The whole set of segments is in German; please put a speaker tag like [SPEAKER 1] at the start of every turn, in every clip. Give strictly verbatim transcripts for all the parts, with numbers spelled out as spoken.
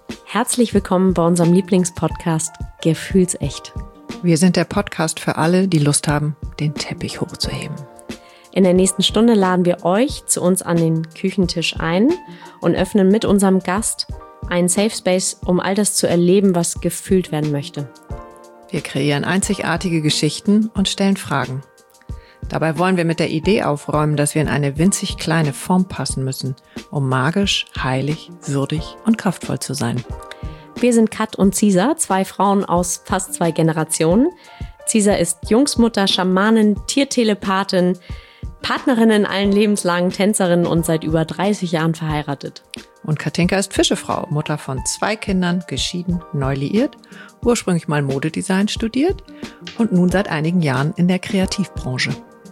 [SPEAKER 1] Herzlich willkommen bei unserem Lieblingspodcast Gefühlsecht.
[SPEAKER 2] Wir sind der Podcast für alle, die Lust haben, den Teppich hochzuheben.
[SPEAKER 1] In der nächsten Stunde laden wir euch zu uns an den Küchentisch ein und öffnen mit unserem Gast einen Safe Space, um all das zu erleben, was gefühlt werden möchte.
[SPEAKER 2] Wir kreieren einzigartige Geschichten und stellen Fragen. Dabei wollen wir mit der Idee aufräumen, dass wir in eine winzig kleine Form passen müssen, um magisch, heilig, würdig und kraftvoll zu sein.
[SPEAKER 1] Wir sind Kat und Cisa, zwei Frauen aus fast zwei Generationen. Cisa ist Jungsmutter, Schamanin, Tiertelepathin, Partnerin in allen Lebenslagen, Tänzerin und seit über dreißig Jahren verheiratet.
[SPEAKER 2] Und Katinka ist Fischefrau, Mutter von zwei Kindern, geschieden, neu liiert, ursprünglich mal Modedesign studiert und nun seit einigen Jahren in der Kreativbranche.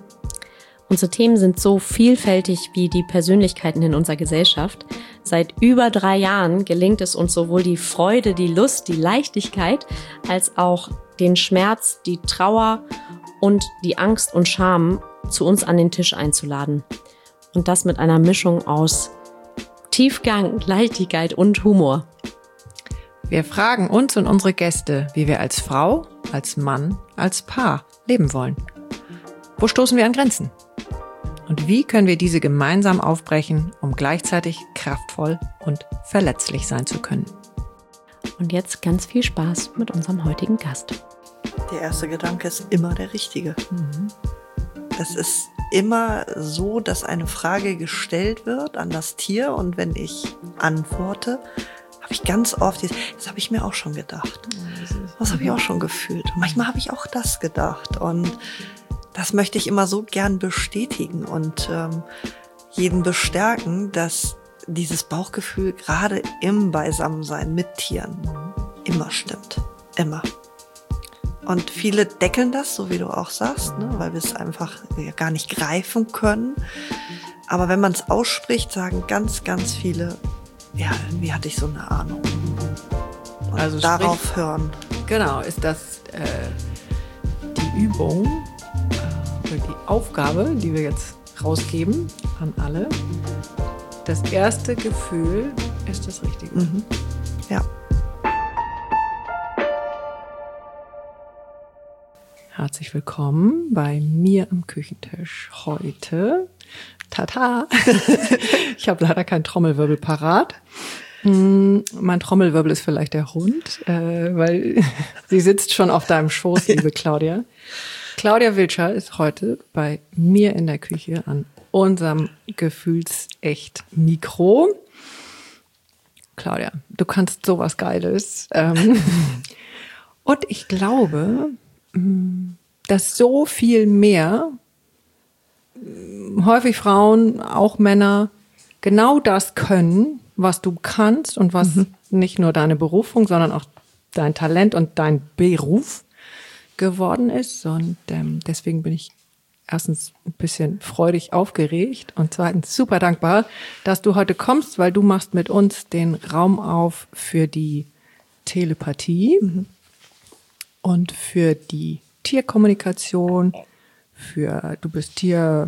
[SPEAKER 1] Unsere Themen sind so vielfältig wie die Persönlichkeiten in unserer Gesellschaft. Seit über drei Jahren gelingt es uns sowohl die Freude, die Lust, die Leichtigkeit, als auch den Schmerz, die Trauer und die Angst und Scham zu uns an den Tisch einzuladen. Und das mit einer Mischung aus Tiefgang, Leichtigkeit und Humor.
[SPEAKER 2] Wir fragen uns und unsere Gäste, wie wir als Frau, als Mann, als Paar leben wollen. Wo stoßen wir an Grenzen? Und wie können wir diese gemeinsam aufbrechen, um gleichzeitig kraftvoll und verletzlich sein zu können?
[SPEAKER 1] Und jetzt ganz viel Spaß mit unserem heutigen Gast.
[SPEAKER 3] Der erste Gedanke ist immer der richtige. Mhm. Es ist immer so, dass eine Frage gestellt wird an das Tier und wenn ich antworte, habe ich ganz oft, das habe ich mir auch schon gedacht. Das habe ich auch schon gefühlt. Und manchmal habe ich auch das gedacht und das möchte ich immer so gern bestätigen und ähm, jeden bestärken, dass dieses Bauchgefühl gerade im Beisammensein mit Tieren immer stimmt. Immer. Und viele deckeln das, so wie du auch sagst, ne, weil wir es einfach ja, gar nicht greifen können. Aber wenn man es ausspricht, sagen ganz, ganz viele, ja, irgendwie hatte ich so eine Ahnung. Und also darauf sprich, hören.
[SPEAKER 2] Genau, ist das äh, die Übung, die Aufgabe, die wir jetzt rausgeben an alle. Das erste Gefühl ist das Richtige.
[SPEAKER 3] Mhm. Ja.
[SPEAKER 2] Herzlich willkommen bei mir am Küchentisch heute. Tata! Ich habe leider keinen Trommelwirbel parat. Mein Trommelwirbel ist vielleicht der Hund, äh, weil sie sitzt schon auf deinem Schoß, liebe Claudia. Claudia Wilscher ist heute bei mir in der Küche an unserem Gefühlsecht-Mikro. Claudia, du kannst sowas Geiles. Ähm, und ich glaube, dass so viel mehr, häufig Frauen, auch Männer, genau das können, was du kannst und was mhm. nicht nur deine Berufung, sondern auch dein Talent und dein Beruf geworden ist. Und ähm, deswegen bin ich erstens ein bisschen freudig aufgeregt und zweitens super dankbar, dass du heute kommst, weil du machst mit uns den Raum auf für die Telepathie mhm. und für die Tierkommunikation, für du bist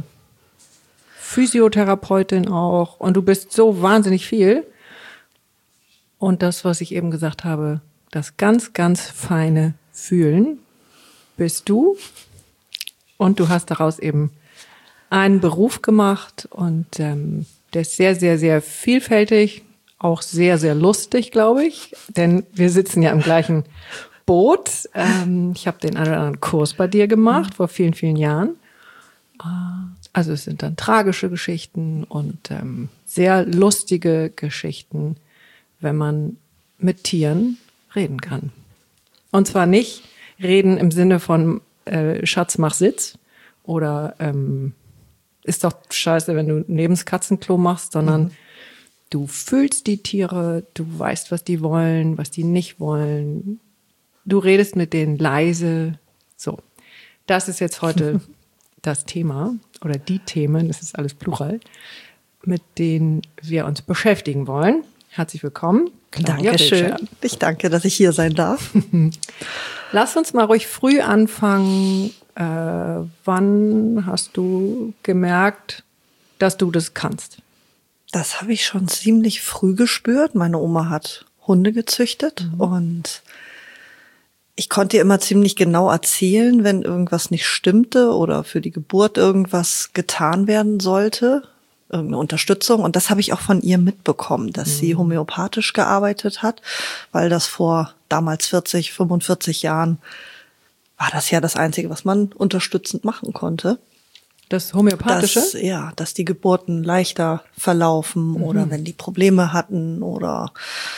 [SPEAKER 2] Tierphysiotherapeutin auch und du bist so wahnsinnig viel. Und das, was ich eben gesagt habe, das ganz, ganz feine Fühlen, bist du und du hast daraus eben einen Beruf gemacht und ähm, der ist sehr, sehr, sehr vielfältig, auch sehr, sehr lustig, glaube ich, denn wir sitzen ja im gleichen Boot. Ähm, ich habe den einen oder anderen Kurs bei dir gemacht, mhm. vor vielen, vielen Jahren. Also es sind dann tragische Geschichten und ähm, sehr lustige Geschichten, wenn man mit Tieren reden kann. Und zwar nicht reden im Sinne von äh, Schatz, mach Sitz oder ähm, ist doch scheiße, wenn du neben das Katzenklo machst, sondern mhm. du fühlst die Tiere, du weißt, was die wollen, was die nicht wollen. Du redest mit denen leise. So, das ist jetzt heute das Thema oder die Themen, das ist alles Plural, mit denen wir uns beschäftigen wollen. Herzlich willkommen.
[SPEAKER 3] Dankeschön. Ich danke, dass ich hier sein darf.
[SPEAKER 2] Lass uns mal ruhig früh anfangen. Äh, wann hast du gemerkt, dass du das kannst?
[SPEAKER 3] Das habe ich schon ziemlich früh gespürt. Meine Oma hat Hunde gezüchtet mhm. und ich konnte ihr immer ziemlich genau erzählen, wenn irgendwas nicht stimmte oder für die Geburt irgendwas getan werden sollte, irgendeine Unterstützung. Und das habe ich auch von ihr mitbekommen, dass mhm. sie homöopathisch gearbeitet hat, weil das vor damals vierzig, fünfundvierzig Jahren war das ja das Einzige, was man unterstützend machen konnte.
[SPEAKER 2] Das Homöopathische?
[SPEAKER 3] Dass, ja, dass die Geburten leichter verlaufen mhm. oder wenn die Probleme hatten oder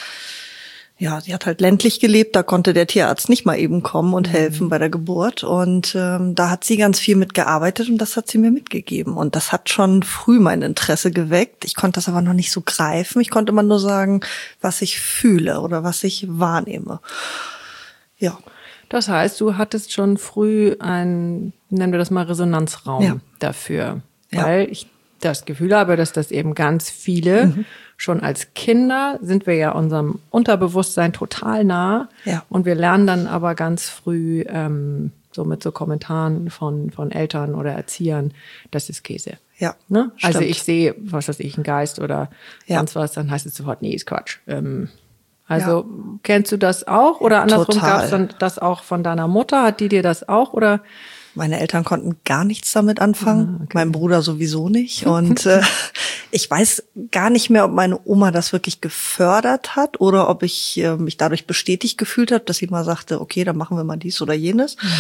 [SPEAKER 3] ja, sie hat halt ländlich gelebt, da konnte der Tierarzt nicht mal eben kommen und helfen mhm. bei der Geburt. Und ähm, da hat sie ganz viel mitgearbeitet und das hat sie mir mitgegeben. Und das hat schon früh mein Interesse geweckt. Ich konnte das aber noch nicht so greifen. Ich konnte immer nur sagen, was ich fühle oder was ich wahrnehme. Ja.
[SPEAKER 2] Das heißt, du hattest schon früh einen, nennen wir das mal Resonanzraum ja. dafür. Ja. Weil ich das Gefühl habe, dass das eben ganz viele mhm. schon als Kinder sind wir ja unserem Unterbewusstsein total nah ja. und wir lernen dann aber ganz früh ähm, so mit so Kommentaren von von Eltern oder Erziehern, das ist Käse.
[SPEAKER 3] Ja,
[SPEAKER 2] ne? Also ich sehe, was weiß ich, einen Geist oder
[SPEAKER 3] ja.
[SPEAKER 2] sonst was, dann heißt es sofort, nee, ist Quatsch. Ähm, also ja. kennst du das auch oder andersrum gab es dann das auch von deiner Mutter? Hat die dir das auch oder?
[SPEAKER 3] Meine Eltern konnten gar nichts damit anfangen, ah, okay. mein Bruder sowieso nicht. Und äh, ich weiß gar nicht mehr, ob meine Oma das wirklich gefördert hat oder ob ich äh, mich dadurch bestätigt gefühlt habe, dass sie mal sagte, okay, dann machen wir mal dies oder jenes. Mhm.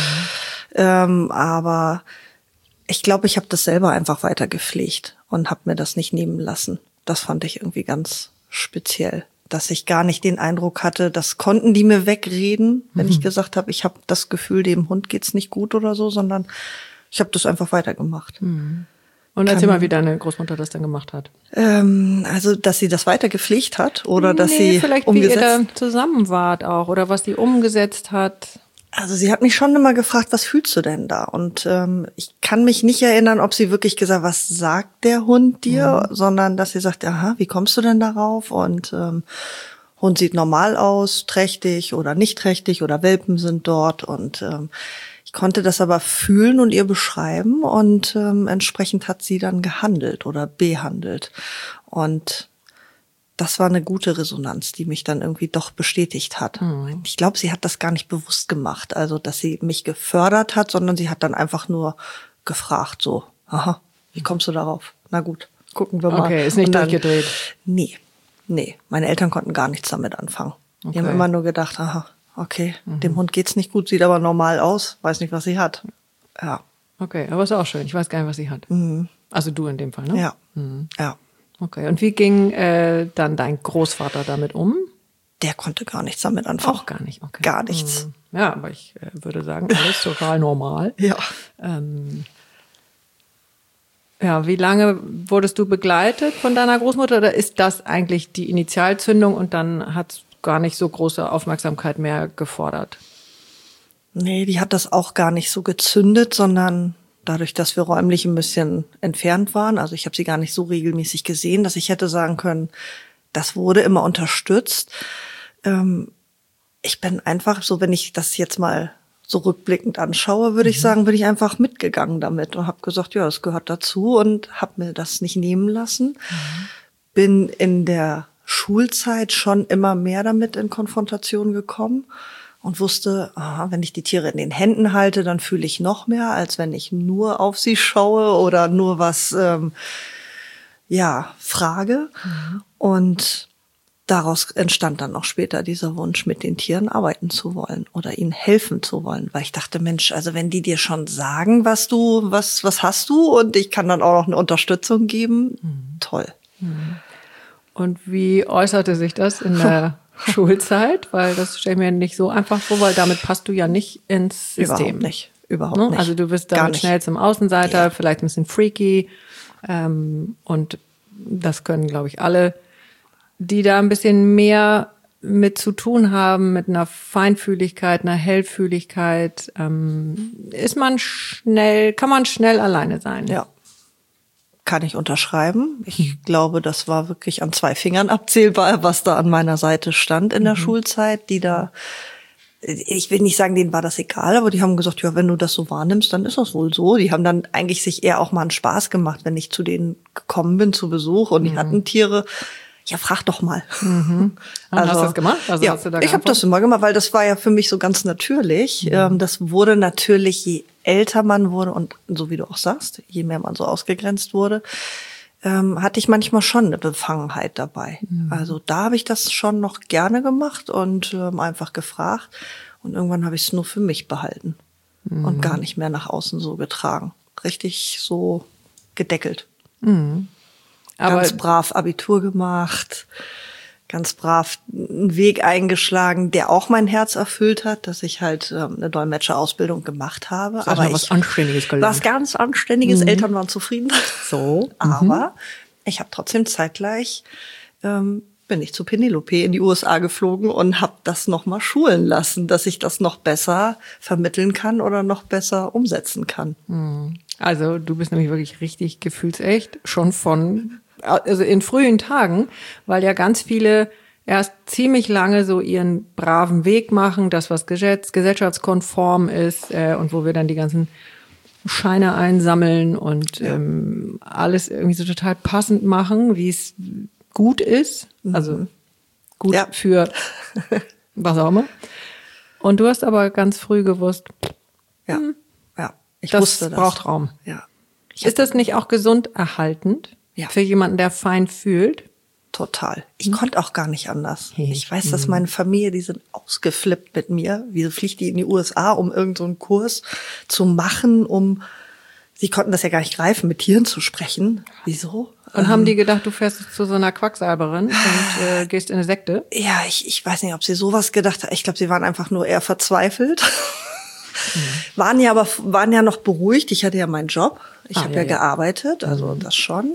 [SPEAKER 3] Ähm, aber ich glaube, ich habe das selber einfach weiter gepflegt und habe mir das nicht nehmen lassen. Das fand ich irgendwie ganz speziell. Dass ich gar nicht den Eindruck hatte, das konnten die mir wegreden, wenn mhm. ich gesagt habe, ich habe das Gefühl, dem Hund geht's nicht gut oder so, sondern ich habe das einfach weitergemacht.
[SPEAKER 2] Mhm. Und erzähl Kann, mal, wie deine Großmutter das dann gemacht hat.
[SPEAKER 3] Ähm, also, dass sie das weiter gepflegt hat oder dass
[SPEAKER 2] nee,
[SPEAKER 3] sie
[SPEAKER 2] vielleicht
[SPEAKER 3] umgesetzt.
[SPEAKER 2] Wie ihr da zusammen wart auch oder was sie umgesetzt hat.
[SPEAKER 3] Also sie hat mich schon immer gefragt, was fühlst du denn da? Und ähm, ich kann mich nicht erinnern, ob sie wirklich gesagt, was sagt der Hund dir, mhm. sondern dass sie sagt, aha, wie kommst du denn darauf? Und ähm, Hund sieht normal aus, trächtig oder nicht trächtig oder Welpen sind dort. Und ähm, ich konnte das aber fühlen und ihr beschreiben und ähm, entsprechend hat sie dann gehandelt oder behandelt. Und das war eine gute Resonanz, die mich dann irgendwie doch bestätigt hat. Mhm. Ich glaube, sie hat das gar nicht bewusst gemacht, also dass sie mich gefördert hat, sondern sie hat dann einfach nur gefragt, so, aha, wie kommst du darauf? Na gut, gucken wir mal.
[SPEAKER 2] Okay, ist nicht dann, durchgedreht.
[SPEAKER 3] Nee, nee, meine Eltern konnten gar nichts damit anfangen. Okay. Die haben immer nur gedacht, aha, okay, mhm. dem Hund geht's nicht gut, sieht aber normal aus, weiß nicht, was sie hat. Ja.
[SPEAKER 2] Okay, aber ist auch schön, ich weiß gar nicht, was sie hat. Mhm. Also du in dem Fall, ne?
[SPEAKER 3] Ja,
[SPEAKER 2] mhm.
[SPEAKER 3] ja.
[SPEAKER 2] Okay, und wie ging äh, dann dein Großvater damit um?
[SPEAKER 3] Der konnte gar nichts damit anfangen.
[SPEAKER 2] Auch gar nicht, okay.
[SPEAKER 3] Gar nichts.
[SPEAKER 2] Ja, aber ich äh, würde sagen, alles total normal.
[SPEAKER 3] Ja.
[SPEAKER 2] Ähm, ja, wie lange wurdest du begleitet von deiner Großmutter? Oder ist das eigentlich die Initialzündung und dann hat es gar nicht so große Aufmerksamkeit mehr gefordert?
[SPEAKER 3] Nee, die hat das auch gar nicht so gezündet, sondern dadurch, dass wir räumlich ein bisschen entfernt waren, also ich habe sie gar nicht so regelmäßig gesehen, dass ich hätte sagen können, das wurde immer unterstützt. Ähm, ich bin einfach so, wenn ich das jetzt mal so rückblickend anschaue, würde mhm. ich sagen, bin ich einfach mitgegangen damit und habe gesagt, ja, das gehört dazu und habe mir das nicht nehmen lassen. Mhm. Bin in der Schulzeit schon immer mehr damit in Konfrontation gekommen. Und wusste, aha, wenn ich die Tiere in den Händen halte, dann fühle ich noch mehr, als wenn ich nur auf sie schaue oder nur was, ähm, ja, frage. Mhm. Und daraus entstand dann auch später dieser Wunsch, mit den Tieren arbeiten zu wollen oder ihnen helfen zu wollen. Weil ich dachte, Mensch, also wenn die dir schon sagen, was du, was, was hast du und ich kann dann auch noch eine Unterstützung geben, mhm. toll.
[SPEAKER 2] Mhm. Und wie äußerte sich das in der Schulzeit, weil das stelle ich mir nicht so einfach vor, weil damit passt du ja nicht ins System.
[SPEAKER 3] Überhaupt nicht, überhaupt
[SPEAKER 2] ne?
[SPEAKER 3] nicht.
[SPEAKER 2] Also du bist dann schnell zum Außenseiter, ja. vielleicht ein bisschen freaky ähm, und das können, glaube ich, alle, die da ein bisschen mehr mit zu tun haben, mit einer Feinfühligkeit, einer Hellfühligkeit, ähm, ist man schnell, kann man schnell alleine sein.
[SPEAKER 3] Ja. Kann ich unterschreiben. Ich glaube, das war wirklich an zwei Fingern abzählbar, was da an meiner Seite stand in der mhm. Schulzeit, die da, ich will nicht sagen, denen war das egal, aber die haben gesagt, ja, wenn du das so wahrnimmst, dann ist das wohl so. Die haben dann eigentlich sich eher auch mal einen Spaß gemacht, wenn ich zu denen gekommen bin zu Besuch und die mhm. hatten Tiere. ja, frag doch mal.
[SPEAKER 2] Mhm. Also, hast du das gemacht? Also
[SPEAKER 3] ja,
[SPEAKER 2] hast du da
[SPEAKER 3] ich habe das immer gemacht, weil das war ja für mich so ganz natürlich. Mhm. Ähm, das wurde natürlich, je älter man wurde und so wie du auch sagst, je mehr man so ausgegrenzt wurde, ähm, hatte ich manchmal schon eine Befangenheit dabei. Mhm. Also da habe ich das schon noch gerne gemacht und ähm, einfach gefragt. Und irgendwann habe ich es nur für mich behalten mhm. und gar nicht mehr nach außen so getragen. Richtig so gedeckelt.
[SPEAKER 2] Mhm. Aber
[SPEAKER 3] ganz brav Abitur gemacht, ganz brav einen Weg eingeschlagen, der auch mein Herz erfüllt hat, dass ich halt ähm, eine Dolmetscherausbildung gemacht habe.
[SPEAKER 2] Das aber ich was Anständiges gelernt.
[SPEAKER 3] Was ganz Anständiges. Mhm. Eltern waren zufrieden.
[SPEAKER 2] So.
[SPEAKER 3] Aber mhm. ich habe trotzdem zeitgleich ähm, bin ich zu Penelope in die U S A geflogen und habe das noch mal schulen lassen, dass ich das noch besser vermitteln kann oder noch besser umsetzen kann.
[SPEAKER 2] Mhm. Also du bist nämlich wirklich richtig gefühlsecht, schon von, also in frühen Tagen, weil ja ganz viele erst ziemlich lange so ihren braven Weg machen, das was gesetz, gesellschaftskonform ist äh, und wo wir dann die ganzen Scheine einsammeln und ja. ähm, alles irgendwie so total passend machen, wie es gut ist, also gut ja. für was auch immer. Und du hast aber ganz früh gewusst,
[SPEAKER 3] ja. ja. Ich
[SPEAKER 2] das
[SPEAKER 3] wusste das.
[SPEAKER 2] braucht Raum.
[SPEAKER 3] Ja.
[SPEAKER 2] Ist das nicht auch gesund erhaltend
[SPEAKER 3] ja.
[SPEAKER 2] für jemanden, der fein fühlt?
[SPEAKER 3] Total. Ich hm. konnte auch gar nicht anders. Hey. Ich weiß, dass meine Familie, die sind ausgeflippt mit mir. Wieso fliegt die in die U S A, um irgendeinen so einen Kurs zu machen, um, sie konnten das ja gar nicht greifen, mit Tieren zu sprechen. Wieso?
[SPEAKER 2] Und ähm, haben die gedacht, du fährst zu so einer Quacksalberin und äh, gehst in eine Sekte?
[SPEAKER 3] Ja, ich, ich weiß nicht, ob sie sowas gedacht haben. Ich glaube, sie waren einfach nur eher verzweifelt. Mhm. Waren ja aber waren ja noch beruhigt. Ich hatte ja meinen Job. Ich ah, habe ja, ja gearbeitet, also mhm. das schon.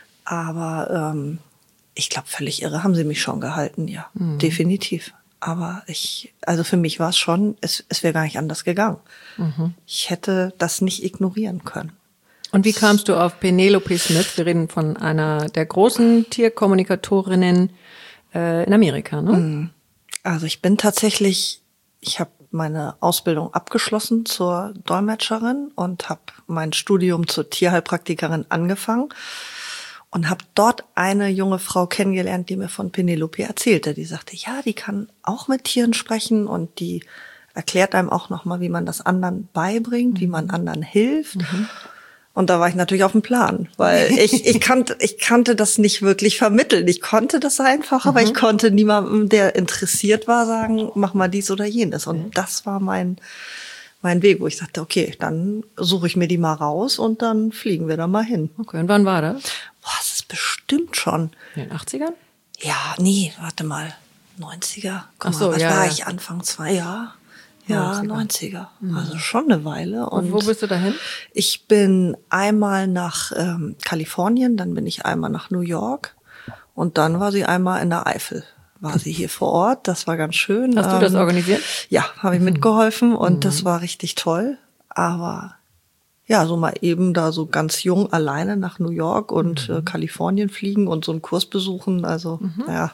[SPEAKER 3] Aber ähm, ich glaube, völlig irre haben sie mich schon gehalten, ja, mhm. definitiv. Aber ich, also für mich war es schon, es, es wäre gar nicht anders gegangen. Mhm. Ich hätte das nicht ignorieren können.
[SPEAKER 2] Und wie kamst du auf Penelope Smith? Wir reden von einer der großen Tierkommunikatorinnen äh, in Amerika, ne?
[SPEAKER 3] Also ich bin tatsächlich, ich habe meine Ausbildung abgeschlossen zur Dolmetscherin und habe mein Studium zur Tierheilpraktikerin angefangen und habe dort eine junge Frau kennengelernt, die mir von Penelope erzählte. Die sagte, ja, die kann auch mit Tieren sprechen und die erklärt einem auch nochmal, wie man das anderen beibringt, mhm. wie man anderen hilft. Mhm. Und da war ich natürlich auf dem Plan, weil ich, ich kannte, ich kannte das nicht wirklich vermitteln. Ich konnte das einfach, aber mhm. ich konnte niemandem, der interessiert war, sagen, mach mal dies oder jenes. Und mhm. das war mein, mein Weg, wo ich sagte, okay, dann suche ich mir die mal raus und dann fliegen wir da mal hin.
[SPEAKER 2] Okay, und wann war das?
[SPEAKER 3] Boah, das ist bestimmt schon.
[SPEAKER 2] In den achtzigern?
[SPEAKER 3] Ja, nee, warte mal. neunziger. Guck
[SPEAKER 2] Ach so,
[SPEAKER 3] mal, was
[SPEAKER 2] ja,
[SPEAKER 3] war
[SPEAKER 2] ja.
[SPEAKER 3] ich? Anfang zwei Jahre? Ja, neunziger. Also schon eine Weile.
[SPEAKER 2] Und, und wo bist du dahin?
[SPEAKER 3] Ich bin einmal nach ähm, Kalifornien, dann bin ich einmal nach New York und dann war sie einmal in der Eifel. War sie hier vor Ort, das war ganz schön.
[SPEAKER 2] Hast du das organisiert?
[SPEAKER 3] Ja, habe ich mitgeholfen und mhm. das war richtig toll. Aber ja, so mal eben da so ganz jung alleine nach New York und mhm. äh, Kalifornien fliegen und so einen Kurs besuchen, also mhm. ja.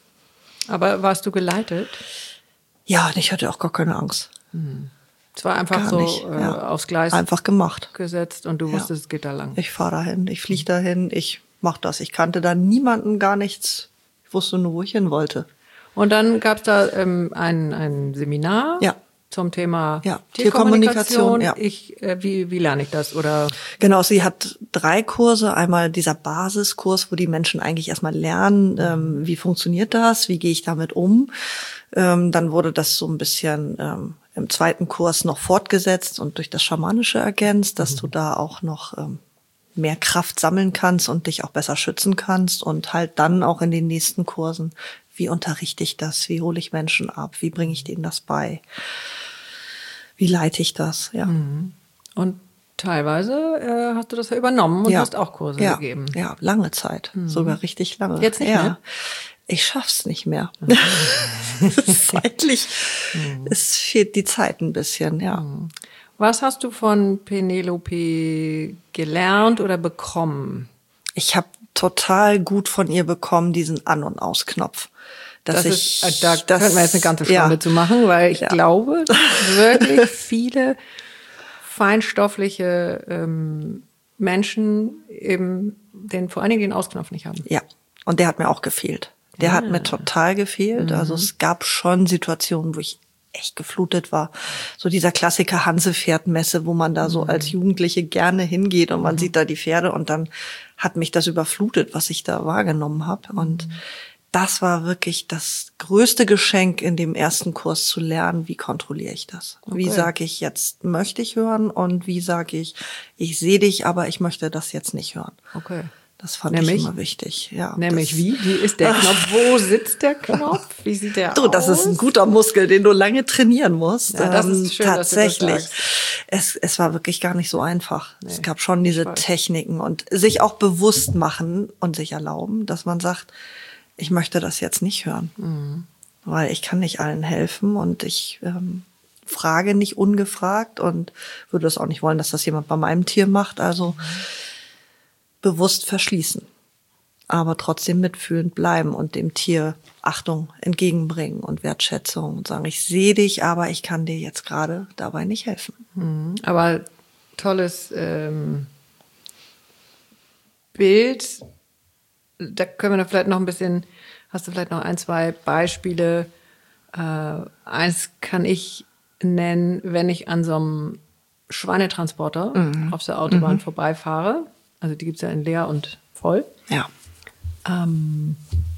[SPEAKER 2] Aber warst du geleitet?
[SPEAKER 3] Ja, und ich hatte auch gar keine Angst.
[SPEAKER 2] Hm. Es war einfach
[SPEAKER 3] gar
[SPEAKER 2] so
[SPEAKER 3] nicht,
[SPEAKER 2] äh,
[SPEAKER 3] ja.
[SPEAKER 2] aufs Gleis
[SPEAKER 3] einfach gemacht.
[SPEAKER 2] gesetzt und du
[SPEAKER 3] ja.
[SPEAKER 2] wusstest, es geht da lang.
[SPEAKER 3] Ich fahre dahin, ich fliege dahin, ich mach das. Ich kannte da niemanden, gar nichts. Ich wusste nur, wo ich hin wollte.
[SPEAKER 2] Und dann gab es da ähm, ein, ein Seminar
[SPEAKER 3] ja.
[SPEAKER 2] zum Thema
[SPEAKER 3] ja.
[SPEAKER 2] Tierkommunikation.
[SPEAKER 3] Tierkommunikation ja.
[SPEAKER 2] Ich, äh, wie, wie lerne ich das? Oder?
[SPEAKER 3] Genau, sie hat drei Kurse. Einmal dieser Basiskurs, wo die Menschen eigentlich erstmal lernen, ähm, wie funktioniert das, wie gehe ich damit um. Ähm, dann wurde das so ein bisschen ähm, im zweiten Kurs noch fortgesetzt und durch das Schamanische ergänzt, dass mhm. du da auch noch ähm, mehr Kraft sammeln kannst und dich auch besser schützen kannst. Und halt dann auch in den nächsten Kursen, wie unterrichte ich das, wie hole ich Menschen ab, wie bringe ich denen das bei, wie leite ich das, ja.
[SPEAKER 2] Mhm. Und teilweise äh, hast du das ja übernommen und
[SPEAKER 3] ja.
[SPEAKER 2] hast auch Kurse
[SPEAKER 3] ja.
[SPEAKER 2] gegeben.
[SPEAKER 3] Ja, lange Zeit, mhm. sogar richtig lange.
[SPEAKER 2] Jetzt nicht
[SPEAKER 3] ja.
[SPEAKER 2] mehr?
[SPEAKER 3] Ich schaff's nicht mehr. Zeitlich, mhm. es fehlt die Zeit ein bisschen, ja.
[SPEAKER 2] Mhm. Was hast du von Penelope gelernt oder bekommen?
[SPEAKER 3] Ich habe total gut von ihr bekommen, diesen An- und Ausknopf. Dass
[SPEAKER 2] das
[SPEAKER 3] ich,
[SPEAKER 2] ist, da
[SPEAKER 3] das,
[SPEAKER 2] könnten wir jetzt eine ganze Stunde
[SPEAKER 3] ja.
[SPEAKER 2] zu machen, weil ich
[SPEAKER 3] ja.
[SPEAKER 2] glaube, wirklich viele feinstoffliche ähm, Menschen eben den vor allen Dingen den Ausknopf nicht haben.
[SPEAKER 3] Ja, und der hat mir auch gefehlt. Der
[SPEAKER 1] Ja.
[SPEAKER 3] hat mir total gefehlt.
[SPEAKER 1] Mhm.
[SPEAKER 3] Also es gab schon Situationen, wo ich echt geflutet war. So dieser Klassiker Hansepferdmesse, wo man da so als Jugendliche gerne hingeht und man sieht da die Pferde und dann hat mich das überflutet, was ich da wahrgenommen habe. Und das war wirklich das größte Geschenk in dem ersten Kurs zu lernen, wie kontrolliere ich das? Wie
[SPEAKER 2] Okay.
[SPEAKER 3] sage ich, jetzt möchte ich hören und wie sage ich, ich sehe dich, aber ich möchte das jetzt nicht hören.
[SPEAKER 2] Okay.
[SPEAKER 3] Das fand
[SPEAKER 2] Nämlich?
[SPEAKER 3] ich immer wichtig. Ja,
[SPEAKER 2] Nämlich
[SPEAKER 3] das,
[SPEAKER 2] wie? Wie ist der Knopf? Wo sitzt der Knopf? Wie sieht der
[SPEAKER 3] Du,
[SPEAKER 2] aus?
[SPEAKER 3] das ist ein guter Muskel, den du lange trainieren musst.
[SPEAKER 2] Ja, das
[SPEAKER 3] Ähm,
[SPEAKER 2] ist schön, dass du das
[SPEAKER 3] tatsächlich.
[SPEAKER 2] sagst.
[SPEAKER 3] Es, es war wirklich gar nicht so einfach.
[SPEAKER 2] Nee,
[SPEAKER 3] es gab schon diese
[SPEAKER 2] weiß.
[SPEAKER 3] Techniken und sich auch bewusst machen und sich erlauben, dass man sagt, ich möchte das jetzt nicht hören.
[SPEAKER 2] Mhm.
[SPEAKER 3] Weil ich kann nicht allen helfen und ich ähm, frage nicht ungefragt und würde es auch nicht wollen, dass das jemand bei meinem Tier macht. Also
[SPEAKER 2] Mhm.
[SPEAKER 3] bewusst verschließen. Aber trotzdem mitfühlend bleiben und dem Tier Achtung entgegenbringen und Wertschätzung und sagen, ich sehe dich, aber ich kann dir jetzt gerade dabei nicht helfen.
[SPEAKER 2] Mhm. Aber tolles ähm, Bild. Da können wir noch vielleicht noch ein bisschen, hast du vielleicht noch ein, zwei Beispiele? Äh, eins kann ich nennen, wenn ich an so einem Schweinetransporter auf der Autobahn vorbeifahre. Also die gibt's ja in leer und voll.
[SPEAKER 3] Ja.
[SPEAKER 2] Ähm,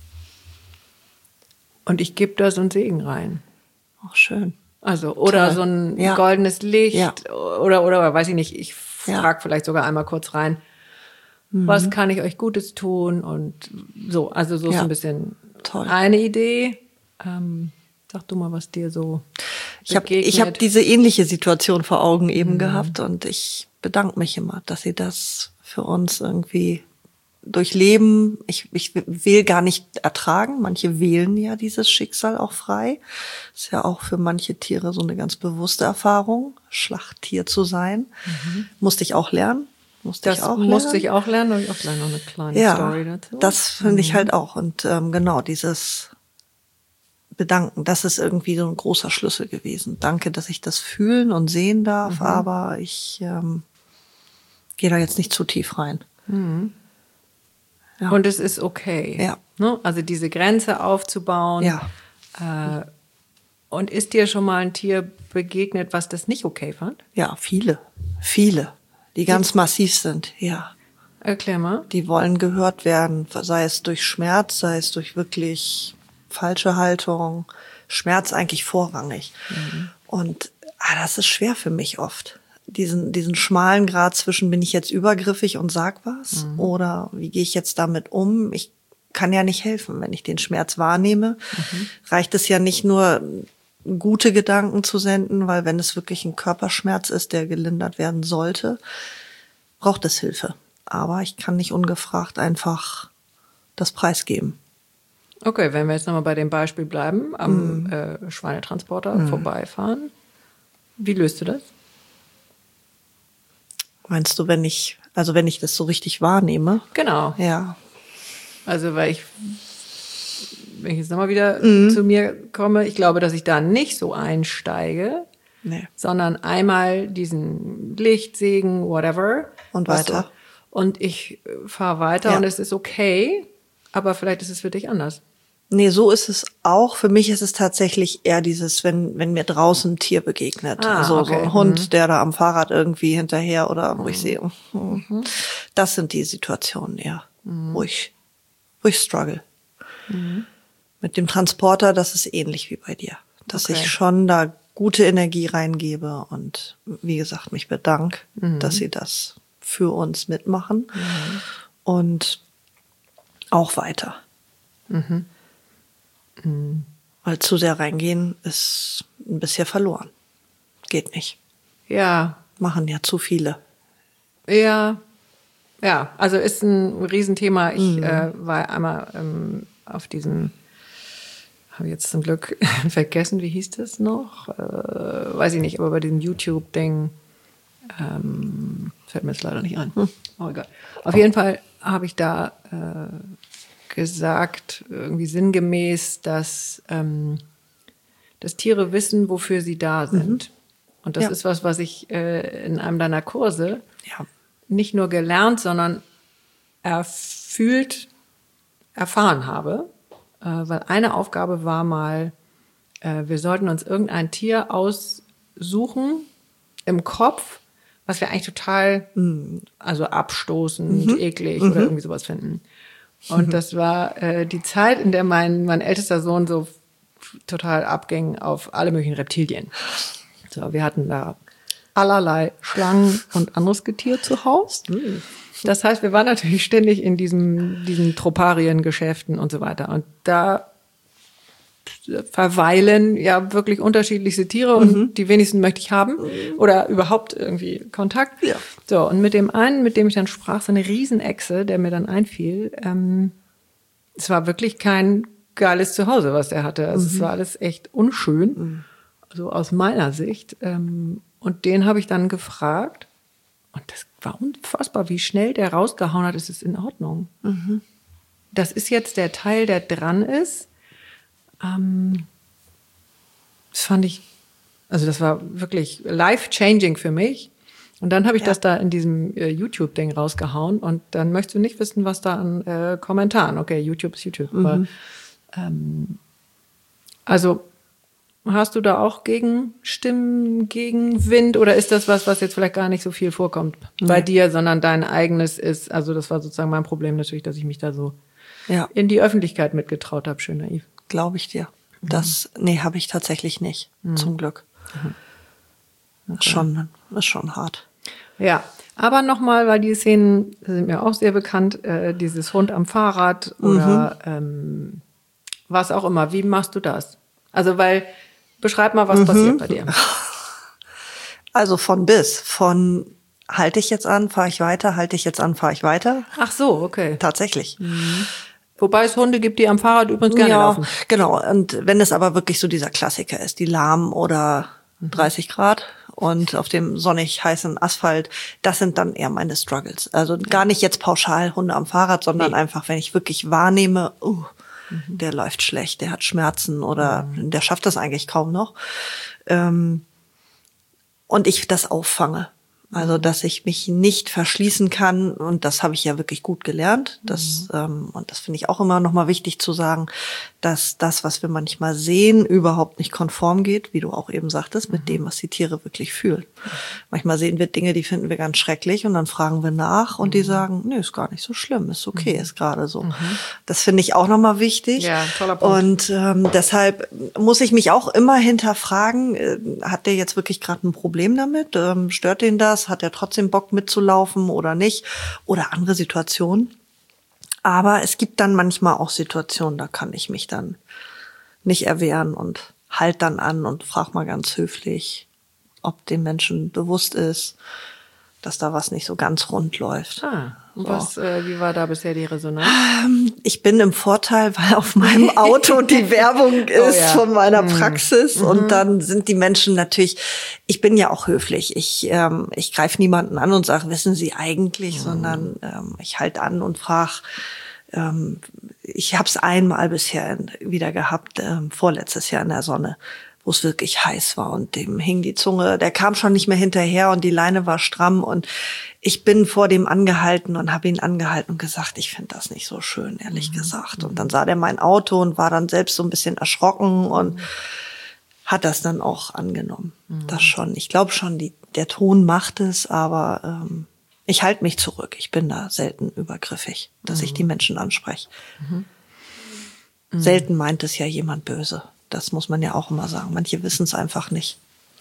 [SPEAKER 2] und ich gebe da so einen Segen rein.
[SPEAKER 3] Auch schön.
[SPEAKER 2] Also, oder
[SPEAKER 3] Toll.
[SPEAKER 2] so ein
[SPEAKER 3] Ja.
[SPEAKER 2] goldenes Licht,
[SPEAKER 3] Ja.
[SPEAKER 2] oder, oder, weiß ich nicht, ich
[SPEAKER 3] Ja.
[SPEAKER 2] frage vielleicht sogar einmal kurz rein, was kann ich euch Gutes tun? Und so, also so ist
[SPEAKER 3] Ja.
[SPEAKER 2] ein bisschen
[SPEAKER 3] Toll.
[SPEAKER 2] eine Idee. Ähm, sag du mal, was dir so
[SPEAKER 3] Ich habe
[SPEAKER 2] begegnet.
[SPEAKER 3] ich hab diese ähnliche Situation vor Augen eben gehabt und ich bedanke mich immer, dass sie das für uns irgendwie durchleben. Ich, ich will gar nicht ertragen. Manche wählen ja dieses Schicksal auch frei. Ist ja auch für manche Tiere so eine ganz bewusste Erfahrung, Schlachttier zu sein. Musste ich auch lernen. Musste
[SPEAKER 2] das
[SPEAKER 3] ich auch
[SPEAKER 2] musste
[SPEAKER 3] lernen.
[SPEAKER 2] ich auch lernen, und ich auch gleich noch eine kleine
[SPEAKER 3] Ja,
[SPEAKER 2] Story dazu.
[SPEAKER 3] das finde ich halt auch. Und ähm, genau, dieses Bedanken, das ist irgendwie so ein großer Schlüssel gewesen. Danke, dass ich das fühlen und sehen darf, aber ich ähm, gehe da jetzt nicht zu tief rein. Ja.
[SPEAKER 2] Und es ist okay.
[SPEAKER 3] Ja.
[SPEAKER 2] Ne? Also diese Grenze aufzubauen.
[SPEAKER 3] Ja.
[SPEAKER 2] Äh, und ist dir schon mal ein Tier begegnet, was das nicht okay fand?
[SPEAKER 3] Ja, viele, viele, die ganz massiv sind, ja.
[SPEAKER 2] Erklär mal.
[SPEAKER 3] Die wollen gehört werden, sei es durch Schmerz, sei es durch wirklich falsche Haltung, Schmerz eigentlich vorrangig. Und ah, das ist schwer für mich oft. Diesen, diesen schmalen Grat zwischen, bin ich jetzt übergriffig und sag was? Oder wie gehe ich jetzt damit um? Ich kann ja nicht helfen, wenn ich den Schmerz wahrnehme. Reicht es ja nicht nur, gute Gedanken zu senden, weil wenn es wirklich ein Körperschmerz ist, der gelindert werden sollte, braucht es Hilfe. Aber ich kann nicht ungefragt einfach das preisgeben.
[SPEAKER 2] Okay, wenn wir jetzt nochmal bei dem Beispiel bleiben, am äh, Schweinetransporter vorbeifahren. Wie löst du das?
[SPEAKER 3] Meinst du, wenn ich, also wenn ich das so richtig wahrnehme?
[SPEAKER 2] Genau.
[SPEAKER 3] Ja.
[SPEAKER 2] Also, weil ich, wenn ich jetzt nochmal wieder zu mir komme, ich glaube, dass ich da nicht so einsteige,
[SPEAKER 3] Nee.
[SPEAKER 2] sondern einmal diesen Lichtsegen, whatever.
[SPEAKER 3] Und
[SPEAKER 2] weißt
[SPEAKER 3] weiter.
[SPEAKER 2] du, Und ich fahre weiter
[SPEAKER 3] Ja.
[SPEAKER 2] und es ist okay, aber vielleicht ist es für dich anders.
[SPEAKER 3] Nee, so ist es auch. Für mich ist es tatsächlich eher dieses, wenn, wenn mir draußen ein Tier begegnet.
[SPEAKER 2] Ah,
[SPEAKER 3] also
[SPEAKER 2] okay.
[SPEAKER 3] so ein Hund, der da am Fahrrad irgendwie hinterher oder wo ich sehe. mhm. Das sind die Situationen eher, wo ich, wo ich struggle. Mit dem Transporter, das ist ähnlich wie bei dir. Dass
[SPEAKER 2] Okay.
[SPEAKER 3] ich schon da gute Energie reingebe und wie gesagt mich bedanke, dass sie das für uns mitmachen und auch weiter. Weil zu sehr reingehen ist bisher verloren. Geht nicht.
[SPEAKER 2] Ja,
[SPEAKER 3] Machen ja zu viele.
[SPEAKER 2] ja, ja. Also ist ein Riesenthema. Ich äh, war einmal ähm, auf diesem, habe jetzt zum Glück vergessen, wie hieß das noch? Äh, weiß ich nicht, aber bei diesem YouTube-Ding ähm, fällt mir jetzt leider nicht ein. Oh egal. Auf jeden Fall habe ich da äh, gesagt, irgendwie sinngemäß, dass, ähm, dass Tiere wissen, wofür sie da sind. Und das
[SPEAKER 3] Ja.
[SPEAKER 2] ist was, was ich äh, in einem deiner Kurse
[SPEAKER 3] Ja.
[SPEAKER 2] nicht nur gelernt, sondern erfühlt, erfahren habe. äh, weil eine Aufgabe war mal, äh, wir sollten uns irgendein Tier aussuchen im Kopf, was wir eigentlich total, also abstoßend, mhm. eklig mhm. oder irgendwie sowas finden. Und mhm. das war äh, die Zeit, in der mein, mein ältester Sohn so total abging auf alle möglichen Reptilien. So, wir hatten da allerlei Schlangen und anderes Getier zu Hause. Mhm. Das heißt, wir waren natürlich ständig in diesem, diesen Troparien-Geschäften und so weiter. Und da verweilen ja wirklich unterschiedlichste Tiere und mhm. die wenigsten möchte ich haben oder überhaupt irgendwie Kontakt. Ja. So, und mit dem einen, mit dem ich dann sprach, so eine Riesenechse, der mir dann einfiel, ähm, es war wirklich kein geiles Zuhause, was er hatte. Also mhm. es war alles echt unschön, mhm. so aus meiner Sicht. Ähm, und den habe ich dann gefragt und das war unfassbar, wie schnell der rausgehauen hat, es ist in Ordnung. Mhm. Das ist jetzt der Teil, der dran ist. Ähm, das fand ich, also das war wirklich life-changing für mich. Und dann habe ich ja. das da in diesem äh, YouTube-Ding rausgehauen und dann möchtest du nicht wissen, was da an äh, Kommentaren, okay, YouTube ist YouTube. Mhm. Aber, ähm, also hast du da auch Gegenstimmen, Gegenwind oder ist das was, was jetzt vielleicht gar nicht so viel vorkommt mhm. bei dir, sondern dein eigenes ist, also das war sozusagen mein Problem natürlich, dass ich mich da so ja. in die Öffentlichkeit mitgetraut habe, schön naiv.
[SPEAKER 3] Glaube ich dir. Das, nee, habe ich tatsächlich nicht, mhm. zum Glück. Mhm. Okay. Schon, ist schon hart.
[SPEAKER 2] Ja, aber nochmal, weil die Szenen sind mir auch sehr bekannt, äh, dieses Hund am Fahrrad oder mhm. ähm, was auch immer. Wie machst du das? Also, weil, beschreib mal, was mhm. passiert bei dir.
[SPEAKER 3] Also von bis, von halte ich jetzt an, fahre ich weiter, halte ich jetzt an, fahre ich weiter.
[SPEAKER 2] Ach so, okay.
[SPEAKER 3] Tatsächlich.
[SPEAKER 2] Mhm. Wobei es Hunde gibt, die am Fahrrad übrigens gerne
[SPEAKER 3] ja,
[SPEAKER 2] laufen.
[SPEAKER 3] Genau. Und wenn es aber wirklich so dieser Klassiker ist, die lahm oder dreißig Grad und auf dem sonnig heißen Asphalt, das sind dann eher meine Struggles. Also gar nicht jetzt pauschal Hunde am Fahrrad, sondern nee. einfach, wenn ich wirklich wahrnehme, uh, mhm. der läuft schlecht, der hat Schmerzen oder mhm. der schafft das eigentlich kaum noch. Ähm, und ich das auffange. Also, dass ich mich nicht verschließen kann, und das habe ich ja wirklich gut gelernt. Das, mhm. ähm, und das finde ich auch immer nochmal wichtig zu sagen, dass das, was wir manchmal sehen, überhaupt nicht konform geht, wie du auch eben sagtest, mit mhm. dem, was die Tiere wirklich fühlen. Mhm. Manchmal sehen wir Dinge, die finden wir ganz schrecklich, und dann fragen wir nach und mhm. die sagen, nee, ist gar nicht so schlimm, ist okay, mhm. ist gerade so. Mhm. Das finde ich auch nochmal wichtig.
[SPEAKER 2] Ja, toller Punkt.
[SPEAKER 3] Und ähm, deshalb muss ich mich auch immer hinterfragen, äh, hat der jetzt wirklich gerade ein Problem damit? Ähm, stört den das? Hat er trotzdem Bock mitzulaufen oder nicht? Oder andere Situationen. Aber es gibt dann manchmal auch Situationen, da kann ich mich dann nicht erwehren und halt dann an und frag mal ganz höflich, ob dem Menschen bewusst ist, dass da was nicht so ganz rund läuft.
[SPEAKER 2] Ah, und so. was, äh, wie war da bisher die Resonanz?
[SPEAKER 3] Ich bin im Vorteil, weil auf meinem Auto die Werbung ist oh, ja. von meiner Praxis. Mhm. Und dann sind die Menschen natürlich, ich bin ja auch höflich. Ich, ähm, ich greife niemanden an und sage, wissen Sie eigentlich, mhm. sondern ähm, ich halte an und frage. Ähm, ich habe es einmal bisher wieder gehabt, ähm, vorletztes Jahr in der Sonne, wo es wirklich heiß war und dem hing die Zunge, der kam schon nicht mehr hinterher und die Leine war stramm und ich bin vor dem angehalten und habe ihn angehalten und gesagt, ich finde das nicht so schön, ehrlich mhm. gesagt. Und dann sah der mein Auto und war dann selbst so ein bisschen erschrocken und mhm. hat das dann auch angenommen. Mhm. Das schon. Ich glaube schon, die, der Ton macht es, aber ähm, ich halte mich zurück. Ich bin da selten übergriffig, dass mhm. ich die Menschen anspreche. Mhm. Mhm. Selten meint es ja jemand böse. Das muss man ja auch immer sagen. Manche wissen es einfach nicht.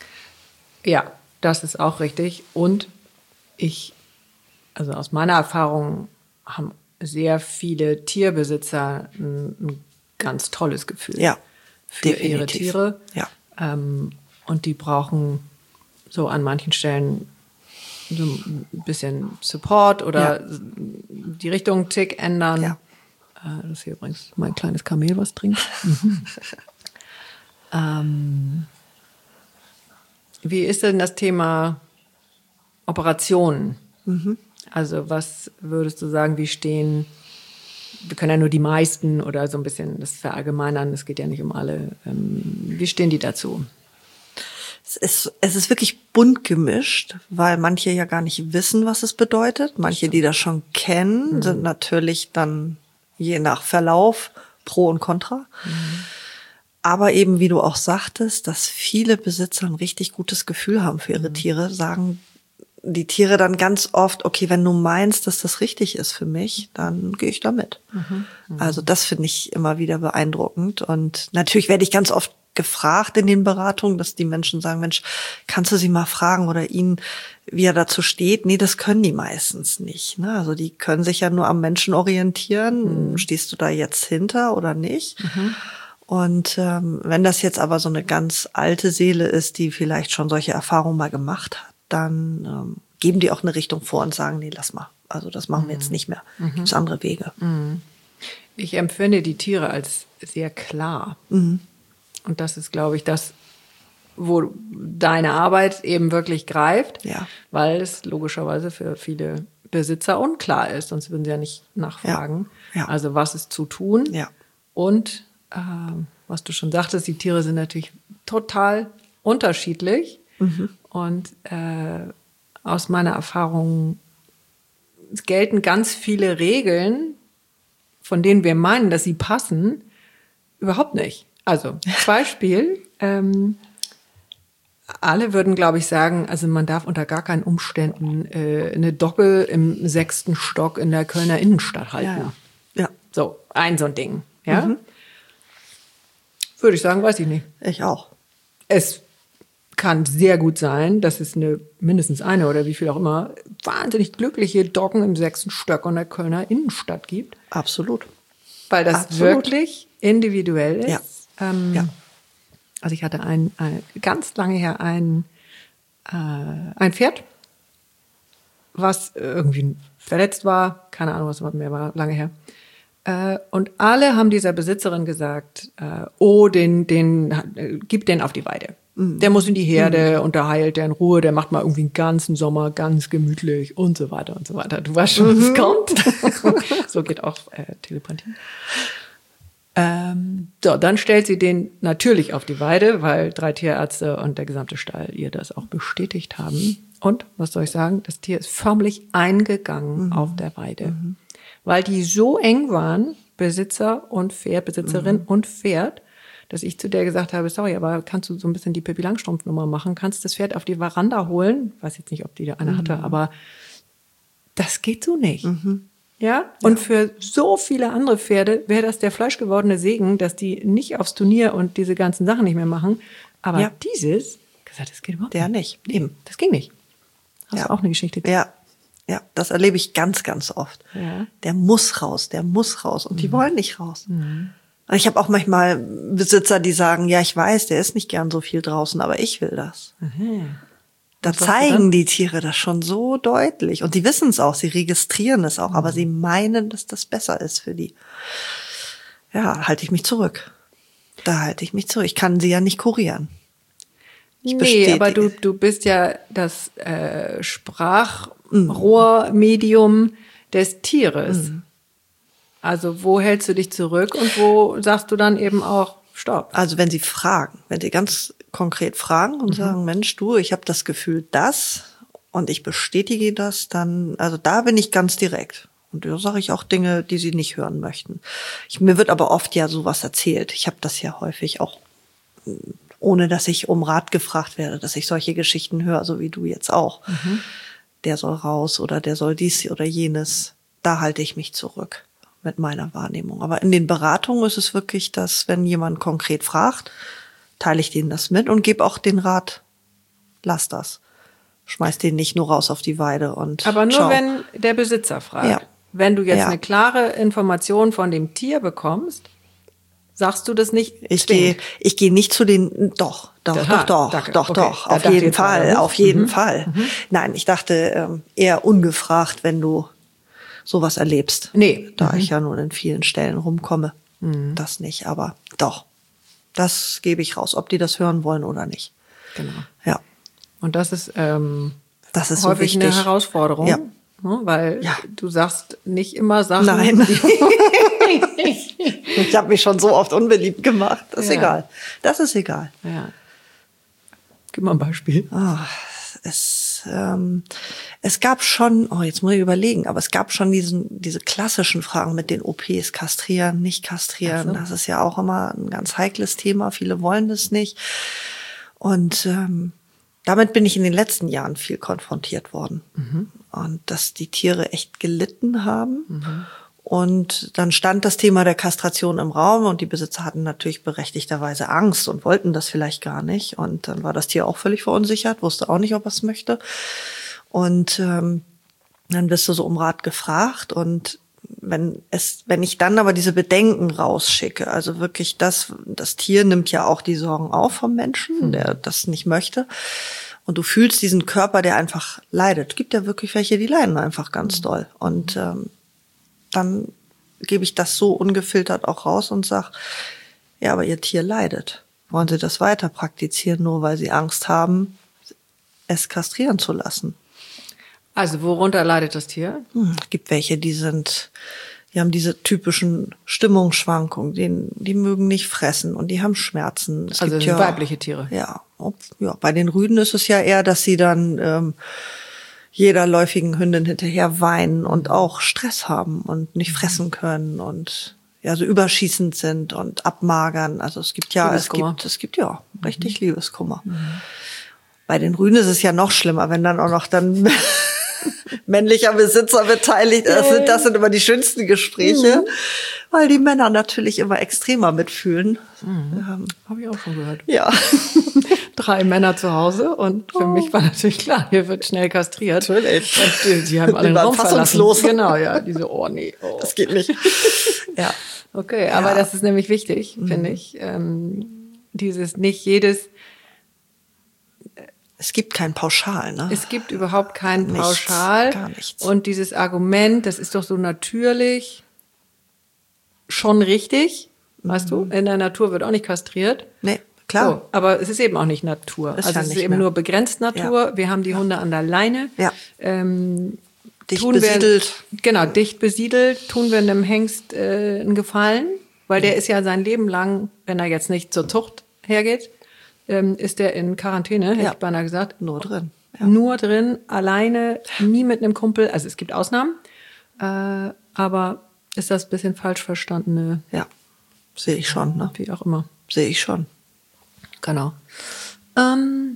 [SPEAKER 2] Ja, das ist auch richtig. Und ich, also aus meiner Erfahrung, haben sehr viele Tierbesitzer ein, ein ganz tolles Gefühl
[SPEAKER 3] ja,
[SPEAKER 2] für definitiv. ihre Tiere.
[SPEAKER 3] Ja.
[SPEAKER 2] Ähm, und die brauchen so an manchen Stellen so ein bisschen Support oder ja. die Richtung einen Tick ändern.
[SPEAKER 3] Ja.
[SPEAKER 2] Äh, das ist hier übrigens mein kleines Kamel, was trinkt. Ähm, wie ist denn das Thema Operationen? Mhm. Also was würdest du sagen, wie stehen, wir können ja nur die meisten oder so ein bisschen das verallgemeinern, es geht ja nicht um alle. Ähm, wie stehen die dazu?
[SPEAKER 3] Es ist, es ist wirklich bunt gemischt, weil manche ja gar nicht wissen, was es bedeutet. Manche, die das schon kennen, mhm. sind natürlich dann je nach Verlauf Pro und Contra. Mhm. Aber eben, wie du auch sagtest, dass viele Besitzer ein richtig gutes Gefühl haben für ihre mhm. Tiere, sagen die Tiere dann ganz oft, okay, wenn du meinst, dass das richtig ist für mich, dann gehe ich da mit. Mhm. Mhm. Also das finde ich immer wieder beeindruckend. Und natürlich werde ich ganz oft gefragt in den Beratungen, dass die Menschen sagen, Mensch, kannst du sie mal fragen oder ihn, wie er dazu steht? Nee, das können die meistens nicht. Ne? Also die können sich ja nur am Menschen orientieren. Mhm. Stehst du da jetzt hinter oder nicht? Mhm. Und ähm, wenn das jetzt aber so eine ganz alte Seele ist, die vielleicht schon solche Erfahrungen mal gemacht hat, dann ähm, geben die auch eine Richtung vor und sagen, nee, lass mal. Also das machen wir jetzt nicht mehr. Mhm. Gibt es andere Wege.
[SPEAKER 2] Mhm. Ich empfinde die Tiere als sehr klar. Mhm. Und das ist, glaube ich, das, wo deine Arbeit eben wirklich greift,
[SPEAKER 3] ja.
[SPEAKER 2] weil es logischerweise für viele Besitzer unklar ist, sonst würden sie ja nicht nachfragen.
[SPEAKER 3] Ja. Ja.
[SPEAKER 2] Also was ist zu tun?
[SPEAKER 3] Ja.
[SPEAKER 2] Und äh, was du schon sagtest, die Tiere sind natürlich total unterschiedlich. Mhm. Und äh, aus meiner Erfahrung es gelten ganz viele Regeln, von denen wir meinen, dass sie passen, überhaupt nicht. Also Beispiel, ähm, alle würden, glaube ich, sagen, also man darf unter gar keinen Umständen äh, eine Dogge im sechsten Stock in der Kölner Innenstadt halten.
[SPEAKER 3] Ja, ja.
[SPEAKER 2] So, ein so ein Ding. Ja?
[SPEAKER 3] Mhm.
[SPEAKER 2] Würde ich sagen, weiß ich nicht.
[SPEAKER 3] Ich auch.
[SPEAKER 2] Es kann sehr gut sein, dass es eine, mindestens eine oder wie viel auch immer, wahnsinnig glückliche Doggen im sechsten Stock in der Kölner Innenstadt gibt.
[SPEAKER 3] Absolut.
[SPEAKER 2] Weil das
[SPEAKER 3] Absolut.
[SPEAKER 2] wirklich individuell ist.
[SPEAKER 3] Ja.
[SPEAKER 2] Ähm,
[SPEAKER 3] ja.
[SPEAKER 2] Also ich hatte ein, ein ganz lange her ein, äh, ein Pferd, was irgendwie verletzt war. Keine Ahnung, was mehr war, lange her. Äh, und alle haben dieser Besitzerin gesagt, äh, oh, den, den, äh, gib den auf die Weide. Mhm. Der muss in die Herde mhm. und da heilt der in Ruhe, der macht mal irgendwie einen ganzen Sommer ganz gemütlich und so weiter und so weiter. Du weißt schon, was mhm. kommt. So geht auch äh, Telepathie. Ähm, so, dann stellt sie den natürlich auf die Weide, weil drei Tierärzte und der gesamte Stall ihr das auch bestätigt haben. Und, was soll ich sagen, das Tier ist förmlich eingegangen mhm. auf der Weide. Mhm. Weil die so eng waren, Besitzer und Pferd, Besitzerin mhm. und Pferd, dass ich zu der gesagt habe, sorry, aber kannst du so ein bisschen die Pippi Langstrumpf-Nummer machen? Kannst das Pferd auf die Veranda holen? Ich weiß jetzt nicht, ob die da eine mhm. hatte, aber das geht so nicht. Mhm. Ja? Und ja. für so viele andere Pferde wäre das der fleischgewordene Segen, dass die nicht aufs Turnier und diese ganzen Sachen nicht mehr machen. Aber ja. dieses, gesagt, das geht überhaupt
[SPEAKER 3] der nicht.
[SPEAKER 2] nicht. Eben, das ging nicht. Hast
[SPEAKER 3] ja.
[SPEAKER 2] du auch eine Geschichte?
[SPEAKER 3] Ja. Ja, das erlebe ich ganz, ganz oft.
[SPEAKER 2] Ja.
[SPEAKER 3] Der muss raus, der muss raus. Und mhm. die wollen nicht raus. Mhm. Ich habe auch manchmal Besitzer, die sagen, ja, ich weiß, der ist nicht gern so viel draußen, aber ich will das. Mhm. Da zeigen die Tiere das schon so deutlich. Und die wissen es auch, sie registrieren es auch, mhm. aber sie meinen, dass das besser ist für die. Ja, halte ich mich zurück. Da halte ich mich zurück. Ich kann sie ja nicht kurieren.
[SPEAKER 2] Ich nee, aber du, du bist ja das äh, Sprachrohrmedium mhm. des Tieres. Mhm. Also wo hältst du dich zurück und wo sagst du dann eben auch Stopp?
[SPEAKER 3] Also wenn sie fragen, wenn sie ganz konkret fragen und mhm. sagen, Mensch, du, ich habe das Gefühl, das und ich bestätige das, dann, also da bin ich ganz direkt. Und da sage ich auch Dinge, die sie nicht hören möchten. Ich, mir wird aber oft ja sowas erzählt. Ich habe das ja häufig auch, ohne dass ich um Rat gefragt werde, dass ich solche Geschichten höre, so wie du jetzt auch. Mhm. Der soll raus oder der soll dies oder jenes. Da halte ich mich zurück mit meiner Wahrnehmung. Aber in den Beratungen ist es wirklich, dass wenn jemand konkret fragt, teile ich denen das mit und gebe auch den Rat, lass das. Schmeiß den nicht nur raus auf die Weide und
[SPEAKER 2] aber nur
[SPEAKER 3] ciao.
[SPEAKER 2] Wenn der Besitzer fragt.
[SPEAKER 3] Ja.
[SPEAKER 2] Wenn du jetzt
[SPEAKER 3] ja.
[SPEAKER 2] eine klare Information von dem Tier bekommst, sagst du das nicht?
[SPEAKER 3] Ich gehe, ich gehe nicht zu den, doch, doch,
[SPEAKER 2] Aha,
[SPEAKER 3] doch, doch,
[SPEAKER 2] danke.
[SPEAKER 3] doch,
[SPEAKER 2] okay.
[SPEAKER 3] doch,
[SPEAKER 2] Da
[SPEAKER 3] auf jeden
[SPEAKER 2] jetzt
[SPEAKER 3] Fall,
[SPEAKER 2] weiter.
[SPEAKER 3] auf jeden
[SPEAKER 2] mhm.
[SPEAKER 3] Fall.
[SPEAKER 2] Mhm.
[SPEAKER 3] Nein, ich dachte ähm, eher ungefragt, wenn du sowas erlebst.
[SPEAKER 2] Nee.
[SPEAKER 3] Da
[SPEAKER 2] mhm.
[SPEAKER 3] ich ja nun in vielen Stellen rumkomme. Mhm. Das nicht, aber doch. Das gebe ich raus, ob die das hören wollen oder nicht.
[SPEAKER 2] Genau.
[SPEAKER 3] Ja.
[SPEAKER 2] Und das ist, ähm,
[SPEAKER 3] das ist
[SPEAKER 2] häufig
[SPEAKER 3] so wichtig.
[SPEAKER 2] Eine Herausforderung.
[SPEAKER 3] Ja.
[SPEAKER 2] Weil
[SPEAKER 3] ja.
[SPEAKER 2] du sagst nicht immer Sachen.
[SPEAKER 3] Nein. Ich habe mich schon so oft unbeliebt gemacht. Das ist ja. egal. Das ist egal.
[SPEAKER 2] Ja. Gib mal ein Beispiel.
[SPEAKER 3] Oh, es ähm, es gab schon, oh, jetzt muss ich überlegen, aber es gab schon diesen, diese klassischen Fragen mit den O Ps, kastrieren, nicht kastrieren. So. Das ist ja auch immer ein ganz heikles Thema. Viele wollen das nicht. Und ähm, damit bin ich in den letzten Jahren viel konfrontiert worden. Mhm. Und dass die Tiere echt gelitten haben. Mhm. Und dann stand das Thema der Kastration im Raum und die Besitzer hatten natürlich berechtigterweise Angst und wollten das vielleicht gar nicht. Und dann war das Tier auch völlig verunsichert, wusste auch nicht, ob er es möchte. Und ähm, dann wirst du so um Rat gefragt. Und wenn es, wenn ich dann aber diese Bedenken rausschicke, also wirklich das, das Tier nimmt ja auch die Sorgen auf vom Menschen, der das nicht möchte. Und du fühlst diesen Körper, der einfach leidet. Es gibt ja wirklich welche, die leiden einfach ganz doll. Und ähm, dann gebe ich das so ungefiltert auch raus und sage, ja, aber Ihr Tier leidet. Wollen Sie das weiter praktizieren, nur weil Sie Angst haben, es kastrieren zu lassen?
[SPEAKER 2] Also worunter leidet das Tier?
[SPEAKER 3] Hm, es gibt welche, die sind, die haben diese typischen Stimmungsschwankungen, die, die mögen nicht fressen und die haben Schmerzen. Es
[SPEAKER 2] also
[SPEAKER 3] gibt
[SPEAKER 2] das sind
[SPEAKER 3] ja,
[SPEAKER 2] weibliche Tiere?
[SPEAKER 3] Ja, ob, ja. Bei den Rüden ist es ja eher, dass sie dann ähm, jeder läufigen Hündin hinterher weinen und auch Stress haben und nicht fressen können und ja so überschießend sind und abmagern. Also es gibt ja, es gibt, es gibt ja richtig mhm. Liebeskummer. Mhm. Bei den Rüden ist es ja noch schlimmer, wenn dann auch noch dann männlicher Besitzer beteiligt ist. Das sind, das sind immer die schönsten Gespräche, mhm. weil die Männer natürlich immer extremer mitfühlen.
[SPEAKER 2] Mhm. Ähm, Habe ich auch schon gehört.
[SPEAKER 3] Ja.
[SPEAKER 2] Drei Männer zu Hause und für oh. mich war natürlich klar, hier wird schnell kastriert.
[SPEAKER 3] Natürlich.
[SPEAKER 2] Und die, die haben alle den Raum verlassen. Genau, ja. Diese, oh nee. Oh.
[SPEAKER 3] Das geht nicht. Ja.
[SPEAKER 2] Okay, aber ja. Das ist nämlich wichtig, mhm. finde ich. Ähm, dieses nicht jedes...
[SPEAKER 3] Es gibt kein Pauschal, ne?
[SPEAKER 2] Es gibt überhaupt kein
[SPEAKER 3] nichts,
[SPEAKER 2] Pauschal.
[SPEAKER 3] Gar nichts.
[SPEAKER 2] Und dieses Argument, das ist doch so natürlich schon richtig, mhm. weißt du? In der Natur wird auch nicht kastriert.
[SPEAKER 3] Nee. Klar.
[SPEAKER 2] So, aber es ist eben auch nicht Natur.
[SPEAKER 3] Ist
[SPEAKER 2] also
[SPEAKER 3] ja
[SPEAKER 2] es ist
[SPEAKER 3] nicht
[SPEAKER 2] eben
[SPEAKER 3] mehr.
[SPEAKER 2] nur begrenzt Natur.
[SPEAKER 3] Ja.
[SPEAKER 2] Wir haben die Hunde an der Leine.
[SPEAKER 3] Ja.
[SPEAKER 2] Ähm,
[SPEAKER 3] dicht
[SPEAKER 2] tun
[SPEAKER 3] besiedelt.
[SPEAKER 2] Wir, genau, dicht besiedelt. Tun wir einem Hengst äh, einen Gefallen, weil der ist ja sein Leben lang, wenn er jetzt nicht zur Zucht hergeht, ähm, ist der in Quarantäne, hätte
[SPEAKER 3] ja.
[SPEAKER 2] ich beinahe gesagt.
[SPEAKER 3] Nur drin.
[SPEAKER 2] Ja. Nur drin, alleine, nie mit einem Kumpel. Also es gibt Ausnahmen, äh, aber ist das ein bisschen falsch verstandene?
[SPEAKER 3] Ja, sehe ich schon. Ne?
[SPEAKER 2] Wie auch immer.
[SPEAKER 3] Sehe ich schon.
[SPEAKER 2] Genau. Ähm.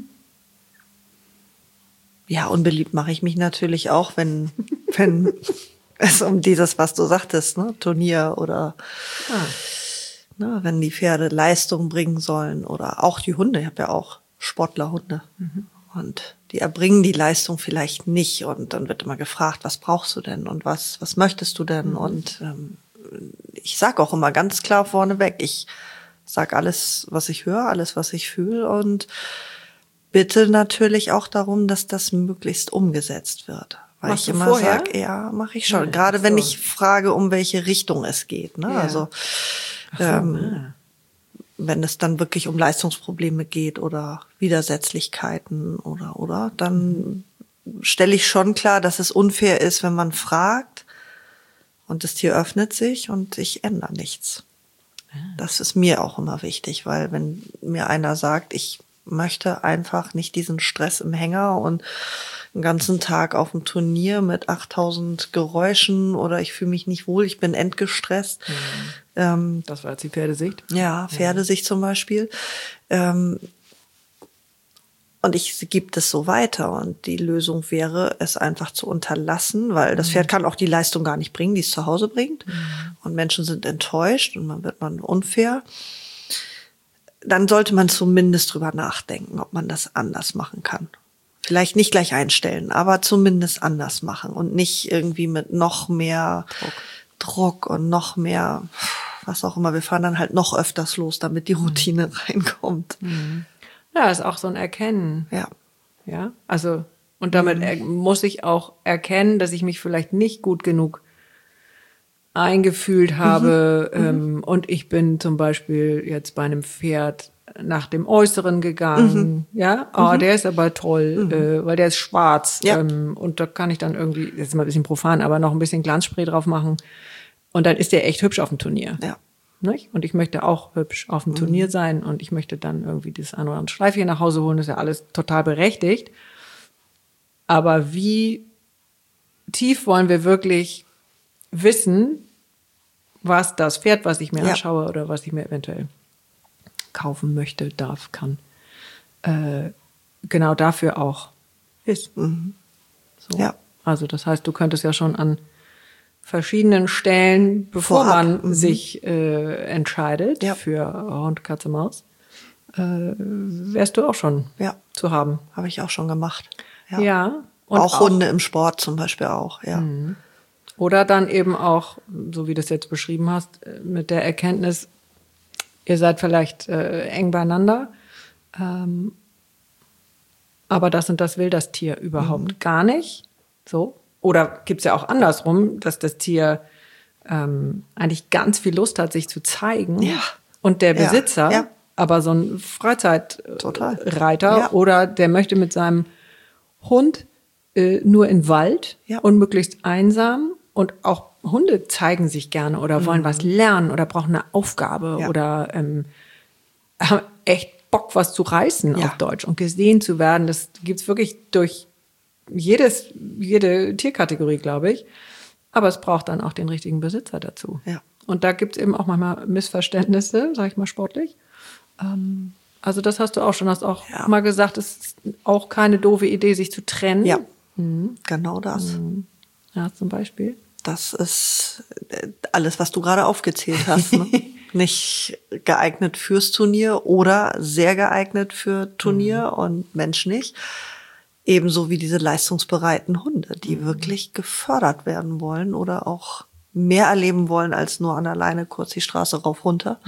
[SPEAKER 3] Ja, unbeliebt mache ich mich natürlich auch, wenn, wenn es um dieses, was du sagtest, ne, Turnier oder ah. ne, wenn die Pferde Leistung bringen sollen oder auch die Hunde. Ich habe ja auch Sportlerhunde mhm. und die erbringen die Leistung vielleicht nicht und dann wird immer gefragt, was brauchst du denn und was, was möchtest du denn? Mhm. Und ähm, ich sage auch immer ganz klar vorneweg, ich sag alles, was ich höre, alles, was ich fühle und bitte natürlich auch darum, dass das möglichst umgesetzt wird. Weil
[SPEAKER 2] Machst
[SPEAKER 3] ich
[SPEAKER 2] du
[SPEAKER 3] immer
[SPEAKER 2] vorher?
[SPEAKER 3] sage, ja, mache ich schon.
[SPEAKER 2] Ja,
[SPEAKER 3] Gerade
[SPEAKER 2] so.
[SPEAKER 3] wenn ich frage, um welche Richtung es geht. Ne?
[SPEAKER 2] Ja.
[SPEAKER 3] Also
[SPEAKER 2] so,
[SPEAKER 3] ähm,
[SPEAKER 2] ja.
[SPEAKER 3] wenn es dann wirklich um Leistungsprobleme geht oder Widersetzlichkeiten oder oder, dann stelle ich schon klar, dass es unfair ist, wenn man fragt und das Tier öffnet sich und ich ändere nichts. Das ist mir auch immer wichtig, weil wenn mir einer sagt, ich möchte einfach nicht diesen Stress im Hänger und den ganzen Tag auf dem Turnier mit achttausend Geräuschen oder ich fühle mich nicht wohl, ich bin endgestresst.
[SPEAKER 2] Mhm.
[SPEAKER 3] Ähm,
[SPEAKER 2] das war jetzt die Pferdesicht?
[SPEAKER 3] Ja, Pferdesicht zum Beispiel. Ähm, und ich gebe das so weiter und die Lösung wäre, es einfach zu unterlassen, weil das Pferd kann auch die Leistung gar nicht bringen, die es zu Hause bringt. Mhm. Und Menschen sind enttäuscht und dann wird man unfair. Dann sollte man zumindest drüber nachdenken, ob man das anders machen kann. Vielleicht nicht gleich einstellen, aber zumindest anders machen und nicht irgendwie mit noch mehr Druck, Druck und noch mehr, was auch immer. Wir fahren dann halt noch öfters los, damit die Routine reinkommt.
[SPEAKER 2] Mhm. Ja, ist auch so ein Erkennen.
[SPEAKER 3] Ja.
[SPEAKER 2] Ja, also, und damit mhm. muss ich auch erkennen, dass ich mich vielleicht nicht gut genug eingefühlt habe. Mhm. Ähm, und ich bin zum Beispiel jetzt bei einem Pferd nach dem Äußeren gegangen. Mhm. Ja, oh, mhm. der ist aber toll, mhm. äh, weil der ist schwarz.
[SPEAKER 3] Ja.
[SPEAKER 2] Ähm, und da kann ich dann irgendwie, das ist mal ein bisschen profan, aber noch ein bisschen Glanzspray drauf machen. Und dann ist der echt hübsch auf dem Turnier.
[SPEAKER 3] Ja.
[SPEAKER 2] Nicht? Und ich möchte auch hübsch auf dem mhm. Turnier sein und ich möchte dann irgendwie das ein oder andere Schleifchen nach Hause holen. Das ist ja alles total berechtigt. Aber wie tief wollen wir wirklich wissen, was das Pferd, was ich mir
[SPEAKER 3] Ja.
[SPEAKER 2] anschaue oder was ich mir eventuell kaufen möchte, darf, kann, äh, genau dafür auch ist.
[SPEAKER 3] Mhm.
[SPEAKER 2] So.
[SPEAKER 3] Ja.
[SPEAKER 2] Also das heißt, du könntest ja schon an verschiedenen Stellen, bevor
[SPEAKER 3] Vorab,
[SPEAKER 2] man
[SPEAKER 3] mhm.
[SPEAKER 2] sich äh, entscheidet
[SPEAKER 3] Ja.
[SPEAKER 2] für Hund, Katze, Maus, äh, wärst du auch schon
[SPEAKER 3] Ja.
[SPEAKER 2] zu haben.
[SPEAKER 3] Habe ich auch schon gemacht. Ja.
[SPEAKER 2] Ja. Und
[SPEAKER 3] auch, Hunde im Sport zum Beispiel auch, ja.
[SPEAKER 2] Oder dann eben auch, so wie du es jetzt beschrieben hast, äh, mit der Erkenntnis, ihr seid vielleicht äh, eng beieinander, ähm, aber das und das will das Tier überhaupt gar nicht. So. Oder gibt's ja auch andersrum, dass das Tier ähm, eigentlich ganz viel Lust hat, sich zu zeigen.
[SPEAKER 3] Ja.
[SPEAKER 2] Und der
[SPEAKER 3] Ja.
[SPEAKER 2] Besitzer,
[SPEAKER 3] Ja.
[SPEAKER 2] aber so ein
[SPEAKER 3] Total.
[SPEAKER 2] Freizeitreiter
[SPEAKER 3] Ja.
[SPEAKER 2] oder der möchte mit seinem Hund äh, nur in Wald
[SPEAKER 3] Ja.
[SPEAKER 2] und möglichst einsam. Und auch Hunde zeigen sich gerne oder wollen was lernen oder brauchen eine Aufgabe
[SPEAKER 3] Ja.
[SPEAKER 2] oder ähm, haben echt Bock, was zu reißen
[SPEAKER 3] Ja.
[SPEAKER 2] auf Deutsch und gesehen zu werden. Das gibt's wirklich durch jedes, jede Tierkategorie, glaube ich. Aber es braucht dann auch den richtigen Besitzer dazu.
[SPEAKER 3] Ja.
[SPEAKER 2] Und da gibt's eben auch manchmal Missverständnisse, sag ich mal sportlich. Ähm, also das hast du auch schon, hast auch
[SPEAKER 3] Ja.
[SPEAKER 2] mal gesagt, es ist auch keine doofe Idee, sich zu trennen.
[SPEAKER 3] Ja, genau das.
[SPEAKER 2] Ja, zum Beispiel.
[SPEAKER 3] Das ist äh, alles, was du gerade aufgezählt hast. Ne? Nicht geeignet fürs Turnier oder sehr geeignet für Turnier und Mensch nicht. Ebenso wie diese leistungsbereiten Hunde, die wirklich gefördert werden wollen oder auch mehr erleben wollen als nur an der Leine kurz die Straße rauf runter.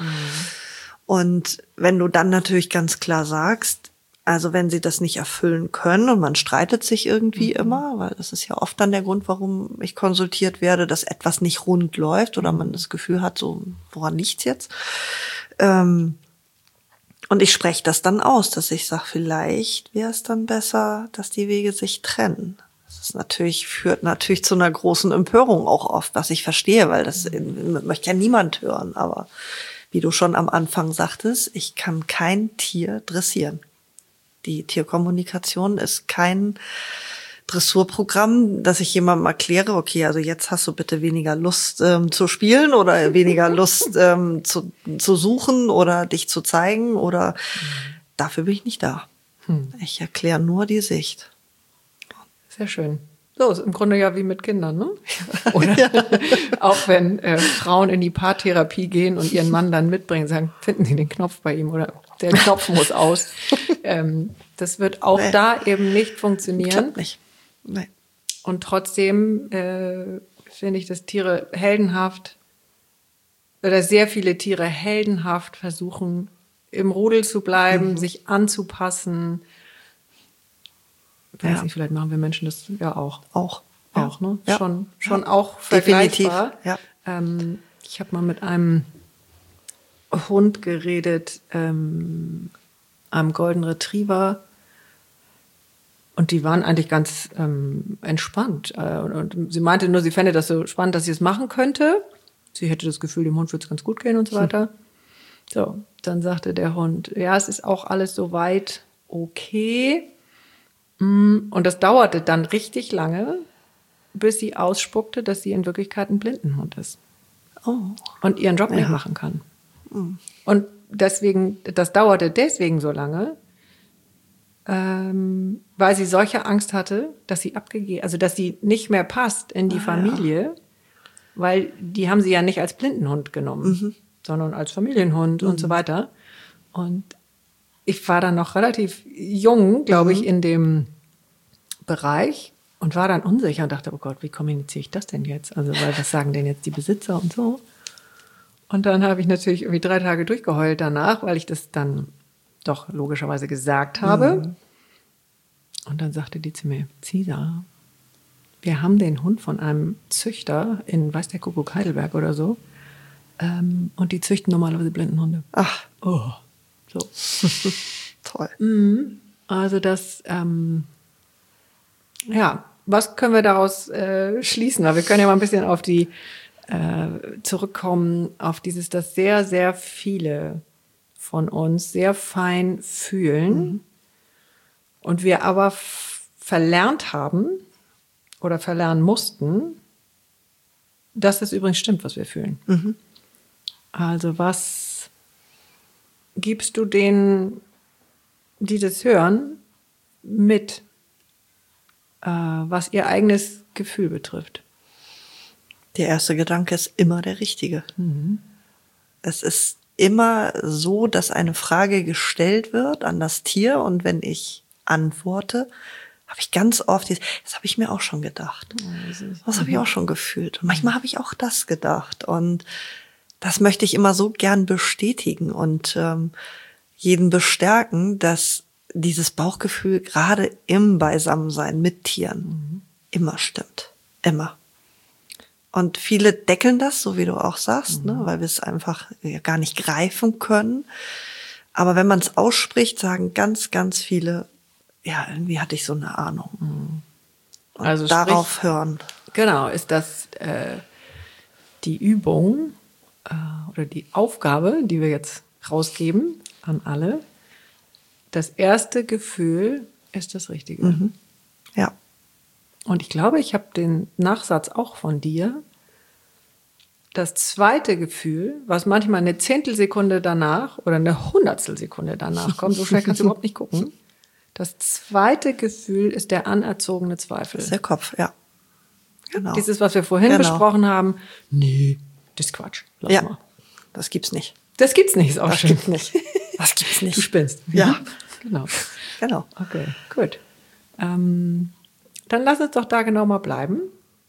[SPEAKER 3] Und wenn du dann natürlich ganz klar sagst, also wenn sie das nicht erfüllen können und man streitet sich irgendwie immer, weil das ist ja oft dann der Grund, warum ich konsultiert werde, dass etwas nicht rund läuft oder man das Gefühl hat, so woran liegt's jetzt? Ähm, und ich spreche das dann aus, dass ich sage, vielleicht wäre es dann besser, dass die Wege sich trennen. Das ist natürlich, führt natürlich zu einer großen Empörung auch oft, was ich verstehe, weil das möchte ja niemand hören. Aber wie du schon am Anfang sagtest, ich kann kein Tier dressieren. Die Tierkommunikation ist kein Dressurprogramm, dass ich jemandem erkläre, okay, also jetzt hast du bitte weniger Lust ähm, zu spielen oder weniger Lust ähm, zu, zu suchen oder dich zu zeigen oder dafür bin ich nicht da.
[SPEAKER 2] Hm.
[SPEAKER 3] Ich erkläre nur die Sicht.
[SPEAKER 2] Sehr schön. So, ist im Grunde ja wie mit Kindern, ne? Oder auch wenn äh, Frauen in die Paartherapie gehen und ihren Mann dann mitbringen, sagen, finden Sie den Knopf bei ihm oder der Knopf muss aus. Ähm, das wird auch
[SPEAKER 3] Nee.
[SPEAKER 2] da eben nicht funktionieren.
[SPEAKER 3] Klappt nicht. Nee.
[SPEAKER 2] Und trotzdem äh, finde ich, dass Tiere heldenhaft oder sehr viele Tiere heldenhaft versuchen, im Rudel zu bleiben,
[SPEAKER 3] Mhm.
[SPEAKER 2] sich anzupassen. Weiß
[SPEAKER 3] Ja.
[SPEAKER 2] nicht, vielleicht machen wir Menschen das ja auch.
[SPEAKER 3] Auch.
[SPEAKER 2] Auch, ne?
[SPEAKER 3] Ja.
[SPEAKER 2] Schon, schon
[SPEAKER 3] Ja.
[SPEAKER 2] auch
[SPEAKER 3] Definitiv.
[SPEAKER 2] vergleichbar.
[SPEAKER 3] Ja.
[SPEAKER 2] Ähm, ich habe mal mit einem Hund geredet, ähm, einem Golden Retriever. Und die waren eigentlich ganz ähm, entspannt. Äh, und, und sie meinte nur, sie fände das so spannend, dass sie es machen könnte. Sie hätte das Gefühl, dem Hund würde es ganz gut gehen und so weiter. So, dann sagte der Hund, ja, es ist auch alles soweit okay. Und das dauerte dann richtig lange, bis sie ausspuckte, dass sie in Wirklichkeit ein Blindenhund ist.
[SPEAKER 3] Oh.
[SPEAKER 2] Und ihren Job nicht
[SPEAKER 3] Ja.
[SPEAKER 2] machen kann. Und deswegen, das dauerte deswegen so lange, ähm, weil sie solche Angst hatte, dass sie abgegeben, also dass sie nicht mehr passt in die
[SPEAKER 3] Ah,
[SPEAKER 2] Familie, weil die haben sie ja nicht als Blindenhund genommen, sondern als Familienhund und so weiter. Und ich war dann noch relativ jung, glaube ich, in dem Bereich und war dann unsicher und dachte, oh Gott, wie kommuniziere ich das denn jetzt? Also, weil was sagen denn jetzt die Besitzer und so? Und dann habe ich natürlich irgendwie drei Tage durchgeheult danach, weil ich das dann doch logischerweise gesagt habe. Und dann sagte die zu mir, Cisa, wir haben den Hund von einem Züchter in, weiß der Kuckuck, Heidelberg oder so. Ähm, und die züchten normalerweise Blindenhunde.
[SPEAKER 3] Ach,
[SPEAKER 2] Oh, so.
[SPEAKER 3] toll.
[SPEAKER 2] Also das, ähm, ja, was können wir daraus äh, schließen? Weil wir können ja mal ein bisschen auf die äh, zurückkommen, auf dieses, dass sehr, sehr viele von uns sehr fein fühlen und wir aber f- verlernt haben oder verlernen mussten, dass es übrigens stimmt, was wir fühlen.
[SPEAKER 3] Mhm.
[SPEAKER 2] Also was gibst du denen, die das hören, mit, äh, was ihr eigenes Gefühl betrifft?
[SPEAKER 3] Der erste Gedanke ist immer der richtige.
[SPEAKER 2] Mhm.
[SPEAKER 3] Es ist immer so, dass eine Frage gestellt wird an das Tier und wenn ich antworte, habe ich ganz oft, dieses, das habe ich mir auch schon gedacht. Das habe ich auch schon gefühlt. Und manchmal habe ich auch das gedacht. Und das möchte ich immer so gern bestätigen und ähm, jeden bestärken, dass dieses Bauchgefühl gerade im Beisammensein mit Tieren mhm. immer stimmt. Immer. Und viele deckeln das, so wie du auch sagst, mhm. ne, weil wir es einfach ja, gar nicht greifen können. Aber wenn man es ausspricht, sagen ganz, ganz viele, ja, irgendwie hatte ich so eine Ahnung. Mhm. Und
[SPEAKER 2] also
[SPEAKER 3] darauf
[SPEAKER 2] sprich,
[SPEAKER 3] hören.
[SPEAKER 2] Genau, ist das äh, die Übung äh, oder die Aufgabe, die wir jetzt rausgeben an alle. Das erste Gefühl ist das Richtige.
[SPEAKER 3] Mhm. Ja.
[SPEAKER 2] Und ich glaube, ich habe den Nachsatz auch von dir. Das zweite Gefühl, was manchmal eine Zehntelsekunde danach oder eine Hundertstelsekunde danach kommt, so schnell kannst du überhaupt nicht gucken. Das zweite Gefühl ist der anerzogene Zweifel.
[SPEAKER 3] Das ist der Kopf, ja. Genau.
[SPEAKER 2] Dieses, was wir vorhin
[SPEAKER 3] genau.
[SPEAKER 2] besprochen haben. Nee, das ist Quatsch. Lass
[SPEAKER 3] ja,
[SPEAKER 2] mal.
[SPEAKER 3] Das gibt's nicht.
[SPEAKER 2] Das gibt's nicht, ist auch
[SPEAKER 3] das
[SPEAKER 2] schön.
[SPEAKER 3] Gibt's nicht. Das gibt's nicht.
[SPEAKER 2] Du spinnst.
[SPEAKER 3] Ja.
[SPEAKER 2] Genau.
[SPEAKER 3] Genau.
[SPEAKER 2] Okay, gut. Ähm, dann lass uns doch da genau mal bleiben.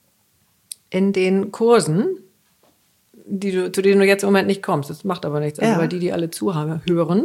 [SPEAKER 2] In den Kursen, die du, zu denen du jetzt im Moment nicht kommst, das macht aber nichts, also
[SPEAKER 3] ja.
[SPEAKER 2] weil die, die alle zuhören,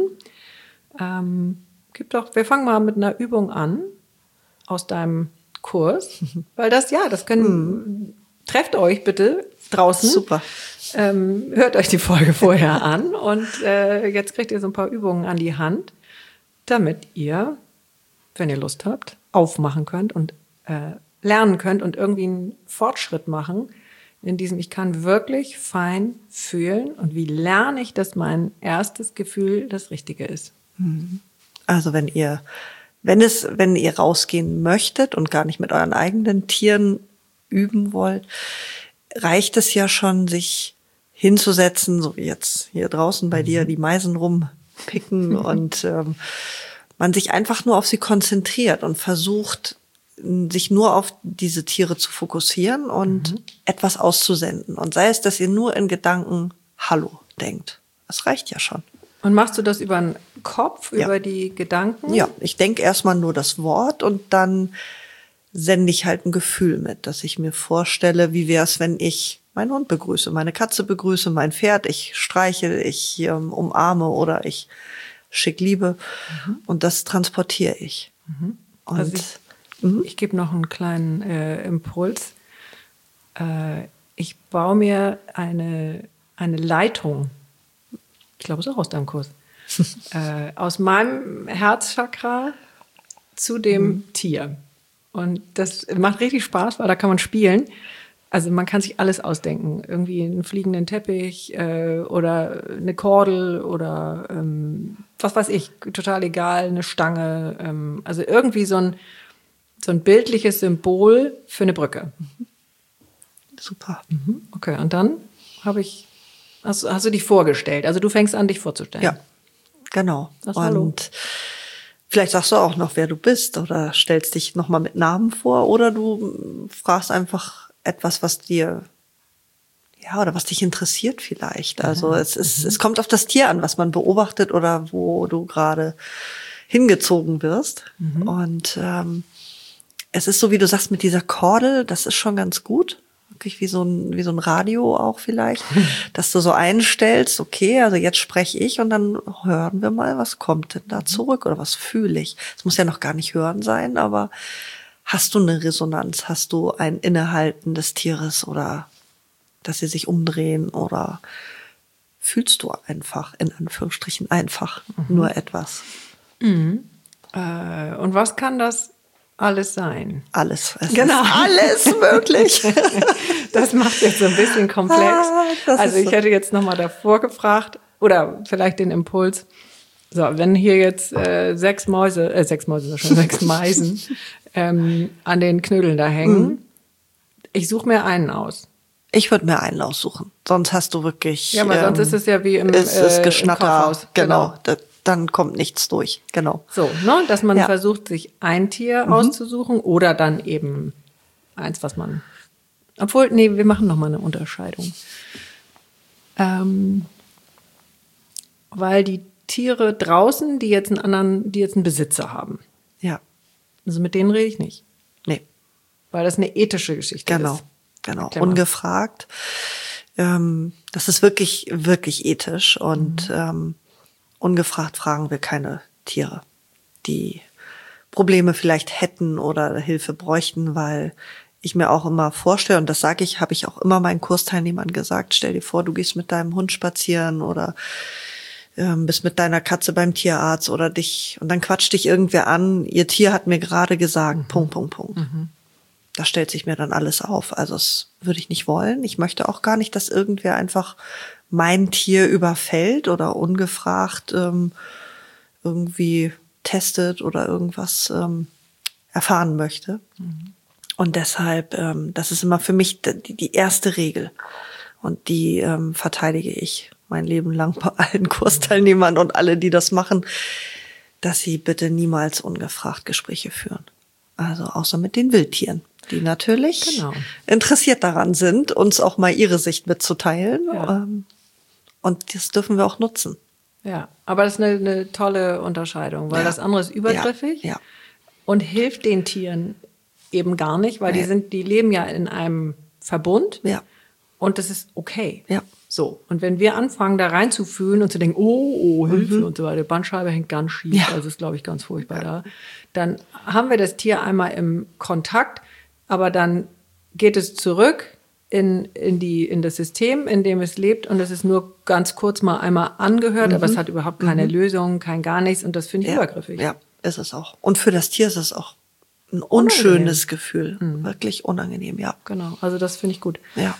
[SPEAKER 2] ähm, gibt doch, wir fangen mal mit einer Übung an aus deinem Kurs, weil das, ja, das können, mhm. trefft euch bitte draußen.
[SPEAKER 3] Super.
[SPEAKER 2] Ähm, hört euch die Folge vorher an und äh, jetzt kriegt ihr so ein paar Übungen an die Hand, damit ihr, wenn ihr Lust habt, aufmachen könnt und äh, lernen könnt und irgendwie einen Fortschritt machen in diesem, ich kann wirklich fein fühlen und wie lerne ich, dass mein erstes Gefühl das Richtige ist.
[SPEAKER 3] Also wenn ihr, wenn es, wenn ihr rausgehen möchtet und gar nicht mit euren eigenen Tieren üben wollt, reicht es ja schon, sich hinzusetzen, so wie jetzt hier draußen bei dir die Meisen rumpicken und ähm, man sich einfach nur auf sie konzentriert und versucht, sich nur auf diese Tiere zu fokussieren und mhm. etwas auszusenden. Und sei es, dass ihr nur in Gedanken Hallo denkt. Das reicht ja schon.
[SPEAKER 2] Und machst du das über den Kopf,
[SPEAKER 3] ja.
[SPEAKER 2] über die Gedanken?
[SPEAKER 3] Ja, ich denke erstmal nur das Wort und dann sende ich halt ein Gefühl mit, dass ich mir vorstelle, wie wäre es, wenn ich meinen Hund begrüße, meine Katze begrüße, mein Pferd, ich streichel, ich ähm, umarme oder ich schick Liebe. Mhm. Und das transportiere ich.
[SPEAKER 2] Mhm.
[SPEAKER 3] Und
[SPEAKER 2] also ich Ich gebe noch einen kleinen äh, Impuls. Äh, ich baue mir eine, eine Leitung, ich glaube, es ist auch aus deinem Kurs, äh, aus meinem Herzchakra zu dem mhm. Tier. Und das macht richtig Spaß, weil da kann man spielen. Also man kann sich alles ausdenken. Irgendwie einen fliegenden Teppich äh, oder eine Kordel oder ähm, was weiß ich, total egal, eine Stange. Ähm, also irgendwie so ein So ein bildliches Symbol für eine Brücke.
[SPEAKER 3] Super.
[SPEAKER 2] Mhm. Okay, und dann habe ich, hast, hast du dich vorgestellt? Also du fängst an, dich vorzustellen.
[SPEAKER 3] Ja, genau.
[SPEAKER 2] Das
[SPEAKER 3] und
[SPEAKER 2] hallo.
[SPEAKER 3] Vielleicht sagst du auch noch, wer du bist oder stellst dich nochmal mit Namen vor oder du fragst einfach etwas, was dir, ja, oder was dich interessiert vielleicht. Also ja. es ist, mhm. es kommt auf das Tier an, was man beobachtet oder wo du gerade hingezogen wirst. Mhm. Und ähm, es ist so, wie du sagst, mit dieser Kordel, das ist schon ganz gut. Wirklich wie so ein, wie so ein Radio auch vielleicht, dass du so einstellst, okay, also jetzt spreche ich und dann hören wir mal, was kommt denn da zurück oder was fühle ich. Es muss ja noch gar nicht hören sein, aber hast du eine Resonanz, hast du ein Innehalten des Tieres oder dass sie sich umdrehen oder fühlst du einfach, in Anführungsstrichen einfach, mhm. nur etwas.
[SPEAKER 2] Mhm. Äh, und was kann das alles sein?
[SPEAKER 3] Alles. Es
[SPEAKER 2] genau.
[SPEAKER 3] Ist alles möglich.
[SPEAKER 2] Das macht jetzt so ein bisschen komplex. Ah, also ich so. hätte jetzt nochmal davor gefragt oder vielleicht den Impuls, So, wenn hier jetzt äh, sechs Mäuse, äh, sechs Mäuse, schon sechs Meisen ähm, an den Knödeln da hängen, mhm. ich suche mir einen aus.
[SPEAKER 3] Ich würde mir einen aussuchen. Sonst hast du wirklich.
[SPEAKER 2] Ja, aber ähm, sonst ist es ja wie im,
[SPEAKER 3] ist es
[SPEAKER 2] äh,
[SPEAKER 3] Geschnatter.
[SPEAKER 2] Im Kaufhaus.
[SPEAKER 3] Genau. genau. Da, dann kommt nichts durch. Genau.
[SPEAKER 2] So, ne, dass man
[SPEAKER 3] ja.
[SPEAKER 2] versucht, sich ein Tier mhm. auszusuchen oder dann eben eins, was man. Obwohl, nee, wir machen noch mal eine Unterscheidung. Ähm, weil die Tiere draußen, die jetzt einen anderen, die jetzt einen Besitzer haben.
[SPEAKER 3] Ja.
[SPEAKER 2] Also mit denen rede ich nicht.
[SPEAKER 3] Nee.
[SPEAKER 2] Weil das eine ethische Geschichte
[SPEAKER 3] genau.
[SPEAKER 2] ist.
[SPEAKER 3] Genau, genau. Ungefragt. Ähm, das ist wirklich, wirklich ethisch und mhm. ähm, ungefragt fragen wir keine Tiere, die Probleme vielleicht hätten oder Hilfe bräuchten, weil ich mir auch immer vorstelle, und das sage ich, habe ich auch immer meinen Kursteilnehmern gesagt, stell dir vor, du gehst mit deinem Hund spazieren oder ähm, bist mit deiner Katze beim Tierarzt oder dich, und dann quatscht dich irgendwer an, ihr Tier hat mir gerade gesagt, mhm. Punkt, Punkt, Punkt. Mhm. Da stellt sich mir dann alles auf. Also das würde ich nicht wollen. Ich möchte auch gar nicht, dass irgendwer einfach mein Tier überfällt oder ungefragt ähm, irgendwie testet oder irgendwas ähm, erfahren möchte. Mhm. Und deshalb, ähm, das ist immer für mich die, die erste Regel. Und die ähm, verteidige ich mein Leben lang bei allen Kursteilnehmern und alle, die das machen, dass sie bitte niemals ungefragt Gespräche führen. Also außer mit den Wildtieren, die natürlich genau. interessiert daran sind, uns auch mal ihre Sicht mitzuteilen. Ja. Ähm, und das dürfen wir auch nutzen.
[SPEAKER 2] Ja, aber das ist eine, eine tolle Unterscheidung, weil ja. das andere ist übergriffig
[SPEAKER 3] ja. Ja.
[SPEAKER 2] und hilft den Tieren eben gar nicht, weil nee. die sind, die leben ja in einem Verbund
[SPEAKER 3] ja.
[SPEAKER 2] und das ist okay.
[SPEAKER 3] Ja.
[SPEAKER 2] So, und wenn wir anfangen, da reinzufühlen und zu denken, oh, oh, Hilfe mhm. und so weiter, die Bandscheibe hängt ganz schief, ja. also ist, glaube ich, ganz furchtbar ja. da, dann haben wir das Tier einmal im Kontakt, aber dann geht es zurück in, in, die, in das System, in dem es lebt, und es ist nur ganz kurz mal einmal angehört, mhm. aber es hat überhaupt keine mhm. Lösung, kein gar nichts, und das finde ich
[SPEAKER 3] ja.
[SPEAKER 2] übergriffig.
[SPEAKER 3] Ja, ist es auch. Und für das Tier ist es auch ein unschönes unangenehm. Gefühl, mhm. wirklich unangenehm, ja.
[SPEAKER 2] Genau, also das finde ich gut.
[SPEAKER 3] Ja.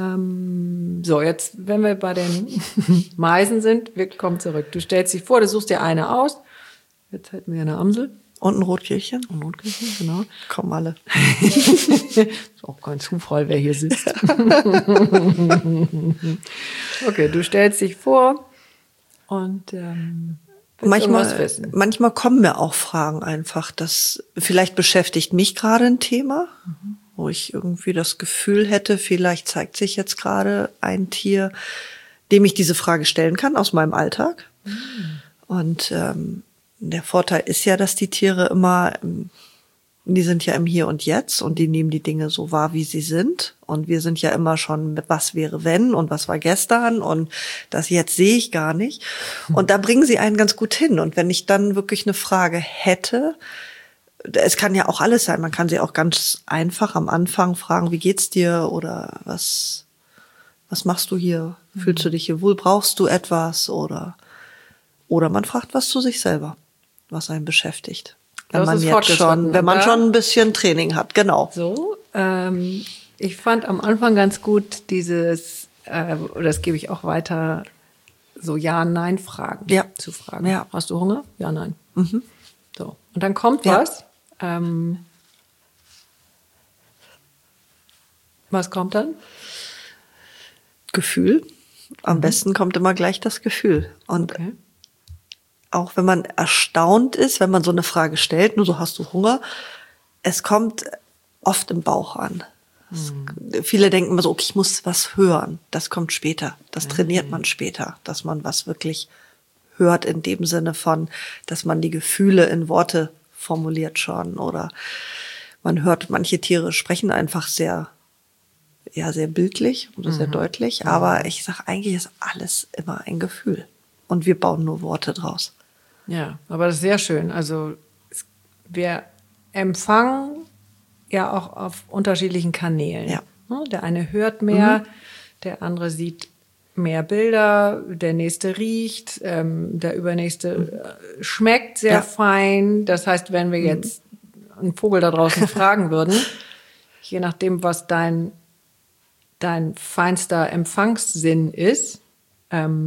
[SPEAKER 2] Ähm, so, jetzt, wenn wir bei den Meisen sind, wir kommen zurück. Du stellst dich vor, du suchst dir eine aus. Jetzt hätten wir eine Amsel.
[SPEAKER 3] Und ein Rotkehlchen.
[SPEAKER 2] Und ein Rotkehlchen, genau.
[SPEAKER 3] Kommen alle.
[SPEAKER 2] Ist auch kein Zufall, wer hier sitzt. Okay, du stellst dich vor und ähm,
[SPEAKER 3] manchmal, manchmal kommen mir auch Fragen einfach, dass vielleicht beschäftigt mich gerade ein Thema, mhm. wo ich irgendwie das Gefühl hätte, vielleicht zeigt sich jetzt gerade ein Tier, dem ich diese Frage stellen kann aus meinem Alltag. Mhm. Und ähm, der Vorteil ist ja, dass die Tiere immer, die sind ja im Hier und Jetzt und die nehmen die Dinge so wahr, wie sie sind. Und wir sind ja immer schon mit was wäre wenn und was war gestern und das jetzt sehe ich gar nicht. Und da bringen sie einen ganz gut hin. Und wenn ich dann wirklich eine Frage hätte, es kann ja auch alles sein, man kann sie auch ganz einfach am Anfang fragen, wie geht's dir oder was, was machst du hier? Fühlst du dich hier wohl? Brauchst du etwas? Oder, oder man fragt was zu sich selber, was einen beschäftigt. Wenn
[SPEAKER 2] das
[SPEAKER 3] man jetzt schon, wenn man schon ein bisschen Training hat, genau.
[SPEAKER 2] So, ähm, ich fand am Anfang ganz gut dieses, äh, das gebe ich auch weiter, so Ja-Nein-Fragen
[SPEAKER 3] ja.
[SPEAKER 2] zu fragen.
[SPEAKER 3] Ja.
[SPEAKER 2] Hast du Hunger? Ja, nein.
[SPEAKER 3] Mhm.
[SPEAKER 2] So, und dann kommt
[SPEAKER 3] ja.
[SPEAKER 2] was. Ähm, was kommt dann?
[SPEAKER 3] Gefühl. Am mhm. besten kommt immer gleich das Gefühl. Und okay. auch wenn man erstaunt ist, wenn man so eine Frage stellt, nur so hast du Hunger, es kommt oft im Bauch an. Mhm. Viele denken immer so, okay, ich muss was hören. Das kommt später. Das trainiert mhm. man später, dass man was wirklich hört in dem Sinne von, dass man die Gefühle in Worte formuliert schon. Oder man hört, manche Tiere sprechen einfach sehr, ja, sehr bildlich oder mhm. sehr deutlich. Mhm. Aber ich sage, eigentlich ist alles immer ein Gefühl. Und wir bauen nur Worte draus.
[SPEAKER 2] Ja, aber das ist sehr schön. Also wir empfangen ja auch auf unterschiedlichen Kanälen.
[SPEAKER 3] Ja.
[SPEAKER 2] Der eine hört mehr, mhm. der andere sieht mehr Bilder, der nächste riecht, ähm, der übernächste mhm. schmeckt sehr ja. fein. Das heißt, wenn wir jetzt einen Vogel da draußen fragen würden, je nachdem, was dein, dein feinster Empfangssinn ist, ähm,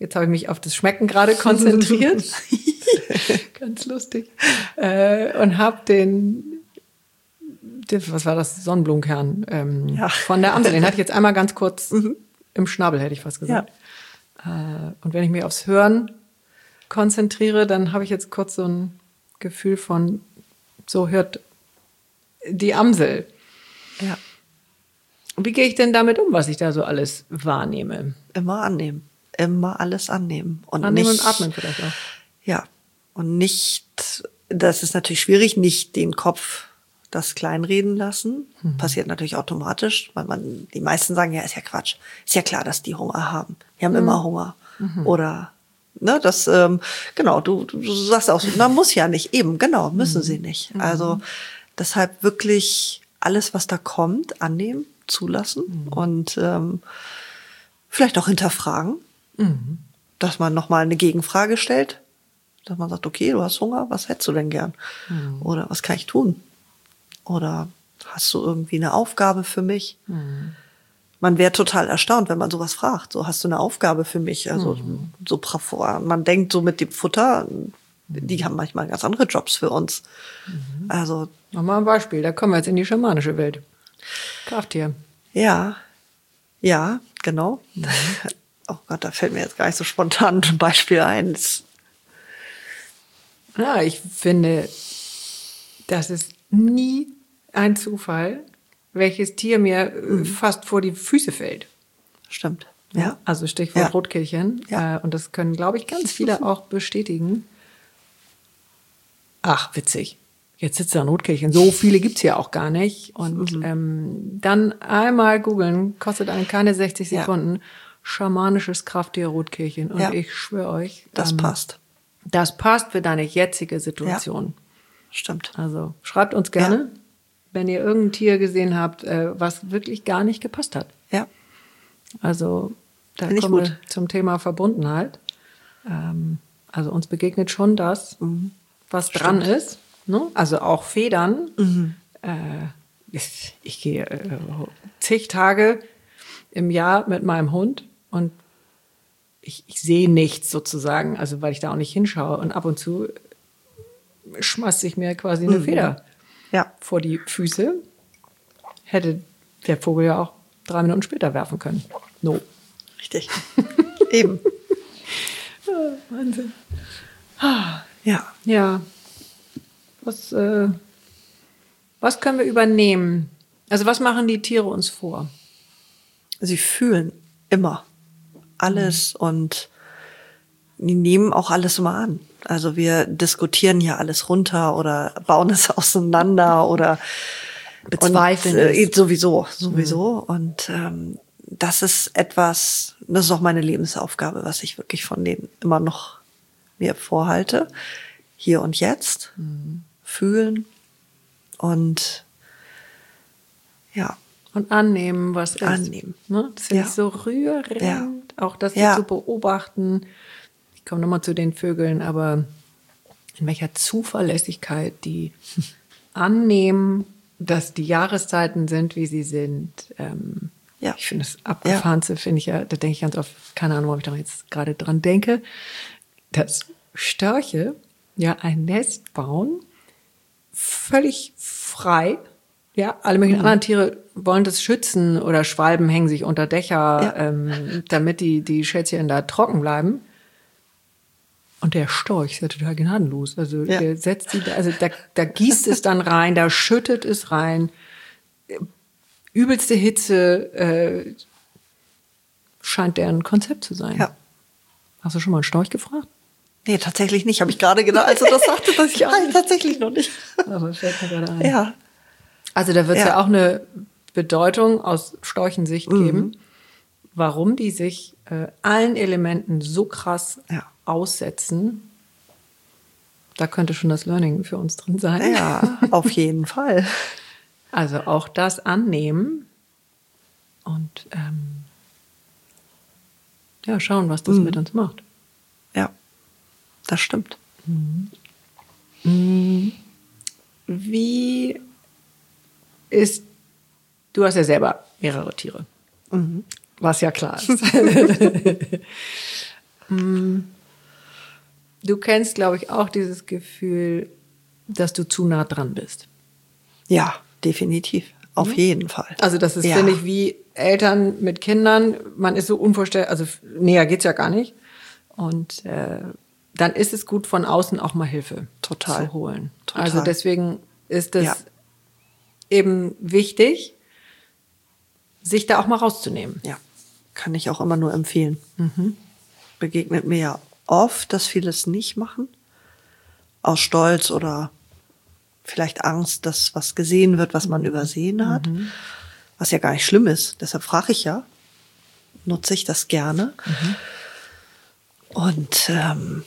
[SPEAKER 2] Jetzt habe ich mich auf das Schmecken gerade konzentriert. Ganz lustig. Äh, und habe den, den, was war das, Sonnenblumenkern ähm,
[SPEAKER 3] Ja.
[SPEAKER 2] von der Amsel. Den hatte ich jetzt einmal ganz kurz mhm. im Schnabel, hätte ich fast gesagt. Ja. Äh, und wenn ich mich aufs Hören konzentriere, dann habe ich jetzt kurz so ein Gefühl von, so hört die Amsel.
[SPEAKER 3] Ja.
[SPEAKER 2] Wie gehe ich denn damit um, was ich da so alles wahrnehme?
[SPEAKER 3] Immer annehmen. Immer alles annehmen. Und
[SPEAKER 2] annehmen
[SPEAKER 3] nicht,
[SPEAKER 2] und atmen vielleicht auch.
[SPEAKER 3] Ja. Und nicht, das ist natürlich schwierig, nicht den Kopf das kleinreden lassen. Mhm. Passiert natürlich automatisch, weil man, die meisten sagen, ja, ist ja Quatsch. Ist ja klar, dass die Hunger haben. Die haben mhm. immer Hunger. Mhm. Oder, ne, das, ähm, genau, du, du sagst auch, na, muss ja nicht. Eben, genau, müssen mhm. sie nicht. Also, deshalb wirklich alles, was da kommt, annehmen, zulassen mhm. und ähm, vielleicht auch hinterfragen, mhm. dass man nochmal eine Gegenfrage stellt, dass man sagt, okay, du hast Hunger, was hättest du denn gern? Mhm. Oder was kann ich tun? Oder hast du irgendwie eine Aufgabe für mich? Mhm. Man wäre total erstaunt, wenn man sowas fragt. So, hast du eine Aufgabe für mich? Also mhm. so bravor. Man denkt so mit dem Futter, die haben manchmal ganz andere Jobs für uns. Mhm. Also
[SPEAKER 2] nochmal ein Beispiel, da kommen wir jetzt in die schamanische Welt. Krafttier.
[SPEAKER 3] Ja, ja, genau. Mhm. Oh Gott, da fällt mir jetzt gar nicht so spontan ein Beispiel ein.
[SPEAKER 2] Ja, ich finde, das ist nie ein Zufall, welches Tier mir mhm. fast vor die Füße fällt.
[SPEAKER 3] Stimmt. Ja.
[SPEAKER 2] Also Stichwort
[SPEAKER 3] ja.
[SPEAKER 2] Rotkehlchen.
[SPEAKER 3] Ja.
[SPEAKER 2] Und das können, glaube ich, ganz viele auch bestätigen. Ach, witzig. Jetzt sitzt da ein Rotkehlchen. So viele gibt's ja auch gar nicht. Und mhm. ähm, dann einmal googeln, kostet einen keine sechzig Sekunden. Ja. Schamanisches Krafttier Rotkehlchen. Und ja. ich schwöre euch,
[SPEAKER 3] das ähm, passt.
[SPEAKER 2] Das passt für deine jetzige Situation.
[SPEAKER 3] Ja. Stimmt.
[SPEAKER 2] Also schreibt uns gerne, ja. wenn ihr irgendein Tier gesehen habt, äh, was wirklich gar nicht gepasst hat.
[SPEAKER 3] Ja.
[SPEAKER 2] Also da
[SPEAKER 3] Find
[SPEAKER 2] kommen wir zum Thema Verbundenheit. Ähm, also uns begegnet schon das, mhm. was Stimmt. dran ist. Ne? Also auch Federn. Mhm. Äh, ich, ich gehe äh, zig Tage im Jahr mit meinem Hund und ich, ich sehe nichts sozusagen, also weil ich da auch nicht hinschaue. Und ab und zu schmeißt ich mir quasi eine mhm. Feder
[SPEAKER 3] ja.
[SPEAKER 2] vor die Füße. Hätte der Vogel ja auch drei Minuten später werfen können. No.
[SPEAKER 3] Richtig. Eben.
[SPEAKER 2] Oh, Wahnsinn.
[SPEAKER 3] Ja.
[SPEAKER 2] Ja. Was, äh, was können wir übernehmen? Also was machen die Tiere uns vor?
[SPEAKER 3] Sie fühlen immer alles mhm. und die nehmen auch alles immer an. Also wir diskutieren ja alles runter oder bauen es auseinander oder
[SPEAKER 2] bezweifeln
[SPEAKER 3] und, äh, sowieso, sowieso. Mhm. Und ähm, das ist etwas, das ist auch meine Lebensaufgabe, was ich wirklich von denen immer noch mir vorhalte. Hier und jetzt mhm. fühlen und ja.
[SPEAKER 2] Und annehmen, was ist.
[SPEAKER 3] Annehmen.
[SPEAKER 2] Ne? Das finde
[SPEAKER 3] ja.
[SPEAKER 2] ich so rührend.
[SPEAKER 3] Ja.
[SPEAKER 2] Auch das
[SPEAKER 3] ja.
[SPEAKER 2] zu beobachten. Ich komme nochmal zu den Vögeln, aber in welcher Zuverlässigkeit die annehmen, dass die Jahreszeiten sind, wie sie sind. Ähm,
[SPEAKER 3] ja.
[SPEAKER 2] Ich finde das Abgefahrenste, finde ich ja, da denke ich ganz oft, keine Ahnung, ob ich da jetzt gerade dran denke, dass Störche ja ein Nest bauen, völlig frei. Ja, alle möglichen mhm. anderen Tiere wollen das schützen oder Schwalben hängen sich unter Dächer, ja. ähm, damit die, die Schätzchen da trocken bleiben. Und der Storch ist ja total gnadenlos. Also ja. der setzt die, also da, da gießt es dann rein, da schüttet es rein. Übelste Hitze äh, scheint deren Konzept zu sein.
[SPEAKER 3] Ja.
[SPEAKER 2] Hast du schon mal einen Storch gefragt?
[SPEAKER 3] Nee, tatsächlich nicht. Habe ich gerade gedacht, als du das sagte, dass ich nein, tatsächlich noch nicht.
[SPEAKER 2] Aber fällt mir gerade ein.
[SPEAKER 3] Ja.
[SPEAKER 2] Also da wird es ja. ja auch eine Bedeutung aus Storchensicht
[SPEAKER 3] mhm.
[SPEAKER 2] geben, warum die sich äh, allen Elementen so krass
[SPEAKER 3] ja.
[SPEAKER 2] aussetzen. Da könnte schon das Learning für uns drin sein.
[SPEAKER 3] Ja, auf jeden Fall.
[SPEAKER 2] Also auch das annehmen und ähm, ja, schauen, was das mhm. mit uns macht.
[SPEAKER 3] Ja, das stimmt.
[SPEAKER 2] Mhm. Mhm. Wie ist, du hast ja selber mehrere Tiere,
[SPEAKER 3] mhm.
[SPEAKER 2] was ja klar ist. Du kennst, glaube ich, auch dieses Gefühl, dass du zu nah dran bist.
[SPEAKER 3] Ja, definitiv. Auf mhm. jeden Fall.
[SPEAKER 2] Also das ist, ja. finde ich, wie Eltern mit Kindern. Man ist so unvorstellbar, also näher geht's ja gar nicht. Und äh, dann ist es gut, von außen auch mal Hilfe
[SPEAKER 3] Total.
[SPEAKER 2] zu holen.
[SPEAKER 3] Total.
[SPEAKER 2] Also deswegen ist es
[SPEAKER 3] ja.
[SPEAKER 2] eben wichtig, sich da auch mal rauszunehmen.
[SPEAKER 3] Ja, kann ich auch immer nur empfehlen. Mhm. Begegnet mir ja oft, dass viele es nicht machen. Aus Stolz oder vielleicht Angst, dass was gesehen wird, was man mhm. übersehen hat. Mhm. Was ja gar nicht schlimm ist. Deshalb frage ich ja, nutze ich das gerne. Mhm. Und ähm,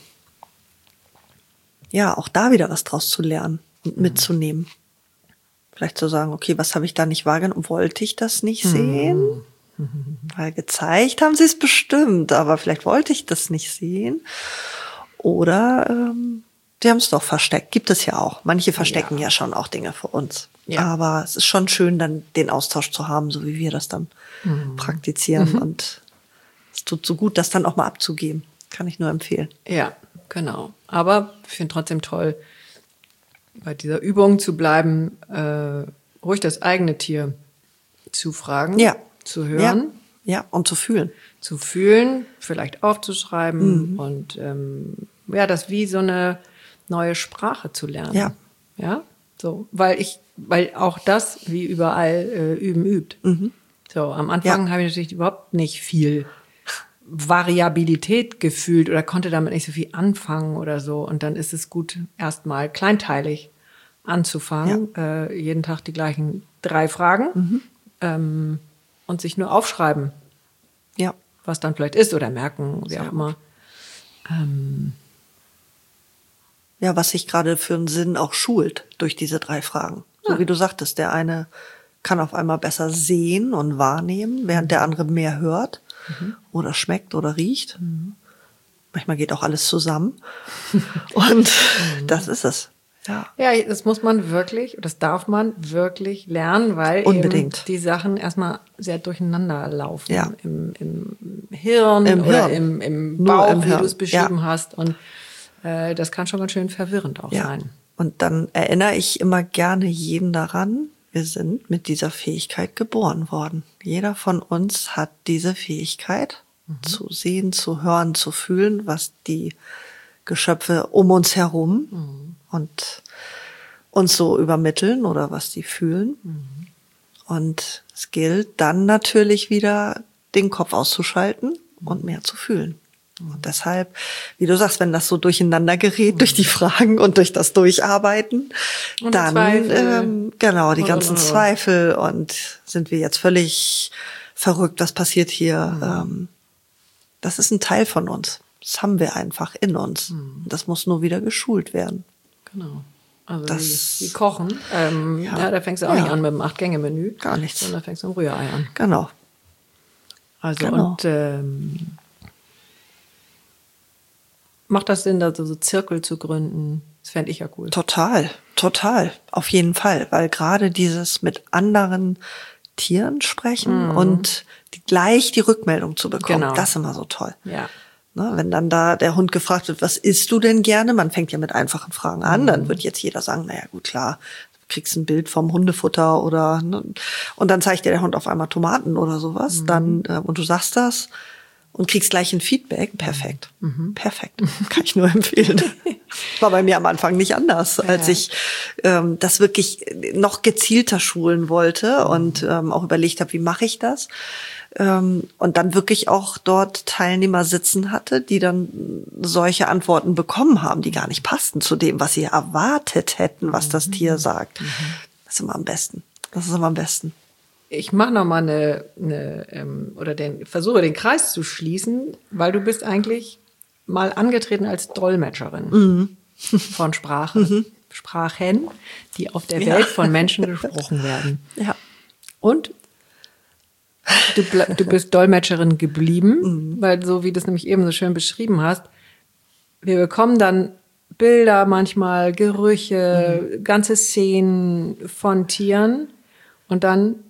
[SPEAKER 3] ja, auch da wieder was draus zu lernen und mhm. mitzunehmen. Vielleicht zu sagen, okay, was habe ich da nicht wahrgenommen? Wollte ich das nicht mhm. sehen? Mhm. Weil gezeigt haben sie es bestimmt, aber vielleicht wollte ich das nicht sehen. Oder ähm, die haben es doch versteckt. Gibt es ja auch. Manche verstecken ja, ja schon auch Dinge vor uns. Ja. Aber es ist schon schön, dann den Austausch zu haben, so wie wir das dann mhm. praktizieren. Mhm. Und es tut so gut, das dann auch mal abzugeben. Kann ich nur empfehlen.
[SPEAKER 2] Ja, genau. Aber ich finde trotzdem toll, bei dieser Übung zu bleiben, äh, ruhig das eigene Tier zu fragen,
[SPEAKER 3] ja.
[SPEAKER 2] zu hören.
[SPEAKER 3] Ja. ja, und zu fühlen.
[SPEAKER 2] Zu fühlen, vielleicht aufzuschreiben mhm. und ähm, ja, das wie so eine neue Sprache zu lernen.
[SPEAKER 3] Ja.
[SPEAKER 2] Ja, so, weil ich, weil auch das wie überall äh, üben übt. Mhm. So, am Anfang ja. habe ich natürlich überhaupt nicht viel Variabilität gefühlt oder konnte damit nicht so viel anfangen oder so. Und dann ist es gut, erstmal kleinteilig anzufangen, ja. äh, jeden Tag die gleichen drei Fragen mhm. ähm, und sich nur aufschreiben,
[SPEAKER 3] ja.
[SPEAKER 2] was dann vielleicht ist oder merken, wie Sehr auch immer. Ähm,
[SPEAKER 3] ja, was sich gerade für einen Sinn auch schult durch diese drei Fragen. So ja. wie du sagtest, der eine kann auf einmal besser sehen und wahrnehmen, während der andere mehr hört. Mhm. Oder schmeckt oder riecht. Mhm. Manchmal geht auch alles zusammen. Und mhm. das ist es. Ja.
[SPEAKER 2] ja, das muss man wirklich, das darf man wirklich lernen, weil
[SPEAKER 3] Unbedingt.
[SPEAKER 2] eben die Sachen erstmal sehr durcheinander laufen. Ja. Im, im Hirn
[SPEAKER 3] Im
[SPEAKER 2] oder
[SPEAKER 3] Hirn.
[SPEAKER 2] im, im Bauch,
[SPEAKER 3] im
[SPEAKER 2] wie
[SPEAKER 3] Hirn.
[SPEAKER 2] du es beschrieben
[SPEAKER 3] ja.
[SPEAKER 2] hast. Und äh, das kann schon ganz schön verwirrend auch
[SPEAKER 3] ja.
[SPEAKER 2] sein.
[SPEAKER 3] Und dann erinnere ich immer gerne jeden daran, wir sind mit dieser Fähigkeit geboren worden. Jeder von uns hat diese Fähigkeit, mhm. zu sehen, zu hören, zu fühlen, was die Geschöpfe um uns herum mhm. und uns so übermitteln oder was die fühlen. Mhm. Und es gilt dann natürlich wieder, den Kopf auszuschalten mhm. und mehr zu fühlen. Und deshalb, wie du sagst, wenn das so durcheinander gerät mhm. durch die Fragen und durch das Durcharbeiten, und dann ähm, genau die ganzen und, und, und. Zweifel und sind wir jetzt völlig verrückt, was passiert hier? Mhm. Ähm, das ist ein Teil von uns. Das haben wir einfach in uns. Mhm. Das muss nur wieder geschult werden.
[SPEAKER 2] Genau. Also
[SPEAKER 3] das,
[SPEAKER 2] wie, wie Kochen. Ähm, ja. ja, da fängst du auch ja. nicht an mit dem Acht-Gänge-Menü.
[SPEAKER 3] Gar nichts.
[SPEAKER 2] Sondern da fängst du mit dem Rührei an.
[SPEAKER 3] Genau.
[SPEAKER 2] Also
[SPEAKER 3] genau.
[SPEAKER 2] und ähm, macht das Sinn, da so Zirkel zu gründen? Das fände ich ja cool.
[SPEAKER 3] Total, total. Auf jeden Fall. Weil gerade dieses mit anderen Tieren sprechen mhm. und die, gleich die Rückmeldung zu bekommen, genau. das ist immer so toll.
[SPEAKER 2] Ja.
[SPEAKER 3] Ne, wenn dann da der Hund gefragt wird, was isst du denn gerne? Man fängt ja mit einfachen Fragen an. Mhm. Dann wird jetzt jeder sagen, naja gut, klar, du kriegst ein Bild vom Hundefutter oder ne, und dann zeigt dir der Hund auf einmal Tomaten oder sowas. Mhm. Dann äh, und du sagst das und kriegst gleich ein Feedback. Perfekt. Mhm. Perfekt. Kann ich nur empfehlen. War bei mir am Anfang nicht anders, als ja. ich ähm, das wirklich noch gezielter schulen wollte mhm. und ähm, auch überlegt habe, wie mache ich das? Ähm, und dann wirklich auch dort Teilnehmer sitzen hatte, die dann solche Antworten bekommen haben, die gar nicht passten zu dem, was sie erwartet hätten, was das Tier sagt. Mhm. Das ist immer am besten. Das ist immer am besten.
[SPEAKER 2] Ich mache noch mal eine, eine ähm, oder den versuche den Kreis zu schließen, weil du bist eigentlich mal angetreten als Dolmetscherin mhm. von Sprache, mhm. Sprachen, die auf der Welt ja. von Menschen gesprochen werden.
[SPEAKER 3] Ja.
[SPEAKER 2] Und du, ble- du bist Dolmetscherin geblieben, mhm. weil so wie du es nämlich eben so schön beschrieben hast, wir bekommen dann Bilder, manchmal Gerüche, mhm. ganze Szenen von Tieren und dann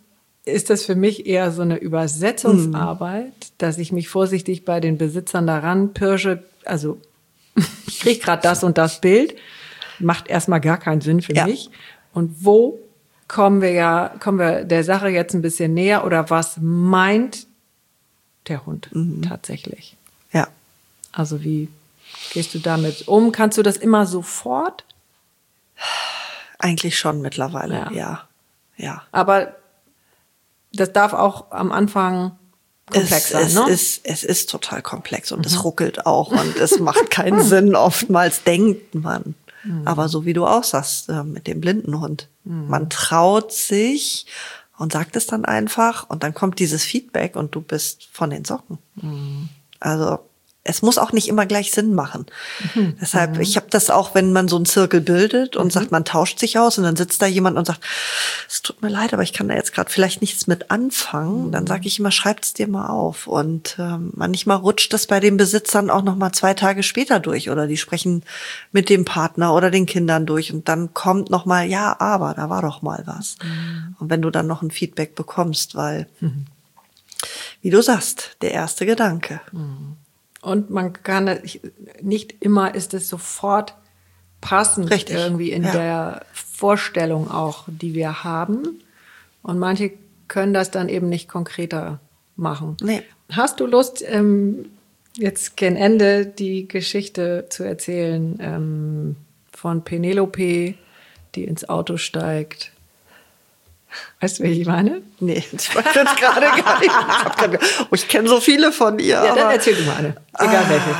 [SPEAKER 2] ist das für mich eher so eine Übersetzungsarbeit, mm. dass ich mich vorsichtig bei den Besitzern daran pirsche. Also ich kriege gerade das und das Bild, macht erstmal gar keinen Sinn für ja. mich. Und wo kommen wir ja, kommen wir der Sache jetzt ein bisschen näher oder was meint der Hund mm. tatsächlich?
[SPEAKER 3] Ja.
[SPEAKER 2] Also wie gehst du damit um? Kannst du das immer sofort?
[SPEAKER 3] Eigentlich schon mittlerweile, ja. ja. ja.
[SPEAKER 2] Aber das darf auch am Anfang komplex
[SPEAKER 3] es,
[SPEAKER 2] sein,
[SPEAKER 3] es
[SPEAKER 2] ne?
[SPEAKER 3] Ist, es ist total komplex und mhm. es ruckelt auch und es macht keinen Sinn. Oftmals denkt man. Mhm. Aber so wie du auch sagst, äh, mit dem blinden Hund. Mhm. Man traut sich und sagt es dann einfach und dann kommt dieses Feedback und du bist von den Socken. Mhm. Also es muss auch nicht immer gleich Sinn machen. Mhm. Deshalb, mhm. ich habe das auch, wenn man so einen Zirkel bildet und mhm. sagt, man tauscht sich aus und dann sitzt da jemand und sagt, es tut mir leid, aber ich kann da jetzt gerade vielleicht nichts mit anfangen. Mhm. Dann sage ich immer, schreib's dir mal auf. Und ähm, manchmal rutscht das bei den Besitzern auch noch mal zwei Tage später durch oder die sprechen mit dem Partner oder den Kindern durch und dann kommt noch mal, ja, aber da war doch mal was. Mhm. Und wenn du dann noch ein Feedback bekommst, weil, mhm. wie du sagst, der erste Gedanke.
[SPEAKER 2] Mhm. Und man kann, nicht immer ist es sofort passend
[SPEAKER 3] Richtig.
[SPEAKER 2] irgendwie in ja. der Vorstellung auch, die wir haben. Und manche können das dann eben nicht konkreter machen.
[SPEAKER 3] Nee.
[SPEAKER 2] Hast du Lust, ähm, jetzt gegen Ende die Geschichte zu erzählen ähm, von Penelope, die ins Auto steigt? Weißt du, wer ich meine?
[SPEAKER 3] Nee, ich weiß jetzt gerade gar nicht. Ich, hab grad, oh, ich kenne so viele von ihr.
[SPEAKER 2] Ja,
[SPEAKER 3] aber,
[SPEAKER 2] dann erzähl du mal eine. Egal
[SPEAKER 3] ah,
[SPEAKER 2] welche.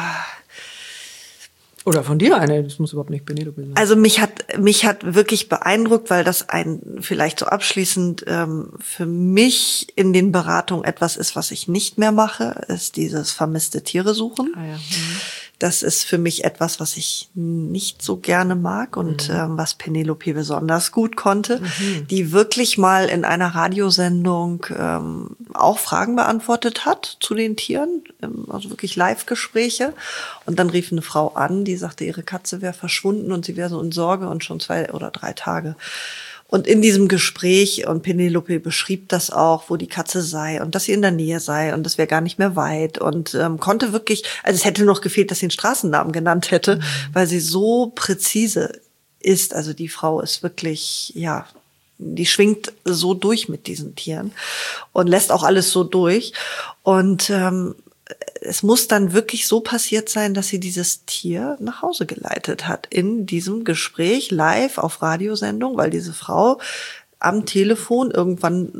[SPEAKER 2] Oder von dir eine. Das muss überhaupt nicht Penelope sein.
[SPEAKER 3] Also mich hat mich hat wirklich beeindruckt, weil das ein vielleicht so abschließend ähm, für mich in den Beratungen etwas ist, was ich nicht mehr mache, ist dieses vermisste Tiere suchen.
[SPEAKER 2] Ah, ja. Mhm.
[SPEAKER 3] Das ist für mich etwas, was ich nicht so gerne mag und mhm. ähm, was Penelope besonders gut konnte, mhm. die wirklich mal in einer Radiosendung ähm, auch Fragen beantwortet hat zu den Tieren, ähm, also wirklich Live-Gespräche. Und dann rief eine Frau an, die sagte, ihre Katze wäre verschwunden und sie wäre so in Sorge und schon zwei oder drei Tage. Und in diesem Gespräch, und Penelope beschrieb das auch, wo die Katze sei und dass sie in der Nähe sei und das wäre gar nicht mehr weit und ähm, konnte wirklich, also es hätte noch gefehlt, dass sie den Straßennamen genannt hätte, mhm. weil sie so präzise ist. Also die Frau ist wirklich, ja, die schwingt so durch mit diesen Tieren und lässt auch alles so durch. Und ähm, es muss dann wirklich so passiert sein, dass sie dieses Tier nach Hause geleitet hat in diesem Gespräch live auf Radiosendung, weil diese Frau am Telefon irgendwann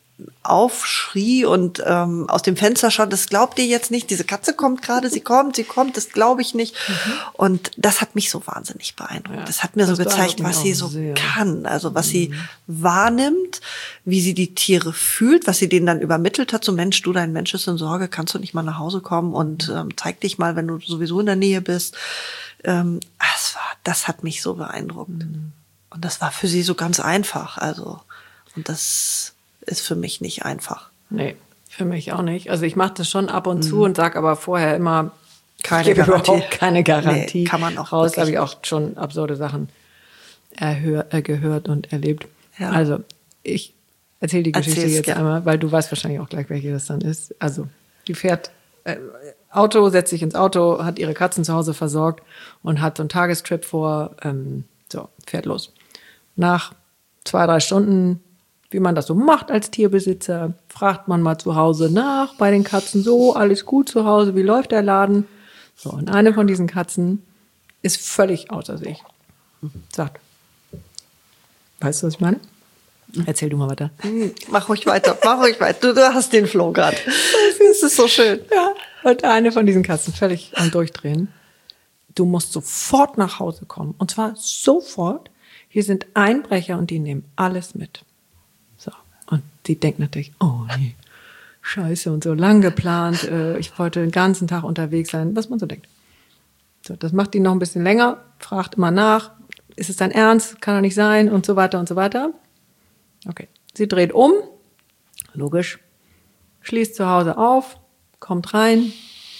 [SPEAKER 3] aufschrie und ähm, aus dem Fenster schaut, das glaubt ihr jetzt nicht, diese Katze kommt gerade, sie kommt, sie kommt, das glaube ich nicht. Mhm. Und das hat mich so wahnsinnig beeindruckt. Ja, das hat mir das so gezeigt, was sie so sehr. kann, also was mhm. sie wahrnimmt, wie sie die Tiere fühlt, was sie denen dann übermittelt hat, so Mensch, du, dein Mensch ist in Sorge, kannst du nicht mal nach Hause kommen und ähm, zeig dich mal, wenn du sowieso in der Nähe bist. Ähm, das war, das hat mich so beeindruckt. Mhm. Und das war für sie so ganz einfach, also, und das ist für mich nicht einfach.
[SPEAKER 2] Nee, für mich auch nicht. Also ich mache das schon ab und mhm. zu und sage aber vorher immer,
[SPEAKER 3] keine Garantie.
[SPEAKER 2] Überhaupt keine Garantie.
[SPEAKER 3] Nee, kann man auch
[SPEAKER 2] raus. Habe ich auch schon absurde Sachen erhör, äh, gehört und erlebt.
[SPEAKER 3] Ja.
[SPEAKER 2] Also ich erzähle die Geschichte
[SPEAKER 3] Erzähl's
[SPEAKER 2] jetzt
[SPEAKER 3] gern.
[SPEAKER 2] einmal, weil du weißt wahrscheinlich auch gleich, welche das dann ist. Also die fährt äh, Auto, setzt sich ins Auto, hat ihre Katzen zu Hause versorgt und hat so einen Tagestrip vor. Ähm, so, fährt los. Nach zwei, drei Stunden, wie man das so macht als Tierbesitzer, fragt man mal zu Hause nach bei den Katzen, so, alles gut zu Hause, wie läuft der Laden? So, und eine von diesen Katzen ist völlig außer sich. Sagt, weißt du, was ich meine? Erzähl du mal weiter.
[SPEAKER 3] Mach ruhig weiter, mach ruhig weiter. Du, du hast den Flow gerade. Das ist so schön.
[SPEAKER 2] Ja, und eine von diesen Katzen völlig am Durchdrehen. Du musst sofort nach Hause kommen. Und zwar sofort. Hier sind Einbrecher und die nehmen alles mit. So. Und die denkt natürlich, oh nee, scheiße und so lang geplant. Äh, ich wollte den ganzen Tag unterwegs sein, was man so denkt. So, das macht die noch ein bisschen länger, fragt immer nach, ist es dein Ernst? Kann doch nicht sein und so weiter und so weiter. Okay, sie dreht um, logisch, schließt zu Hause auf, kommt rein,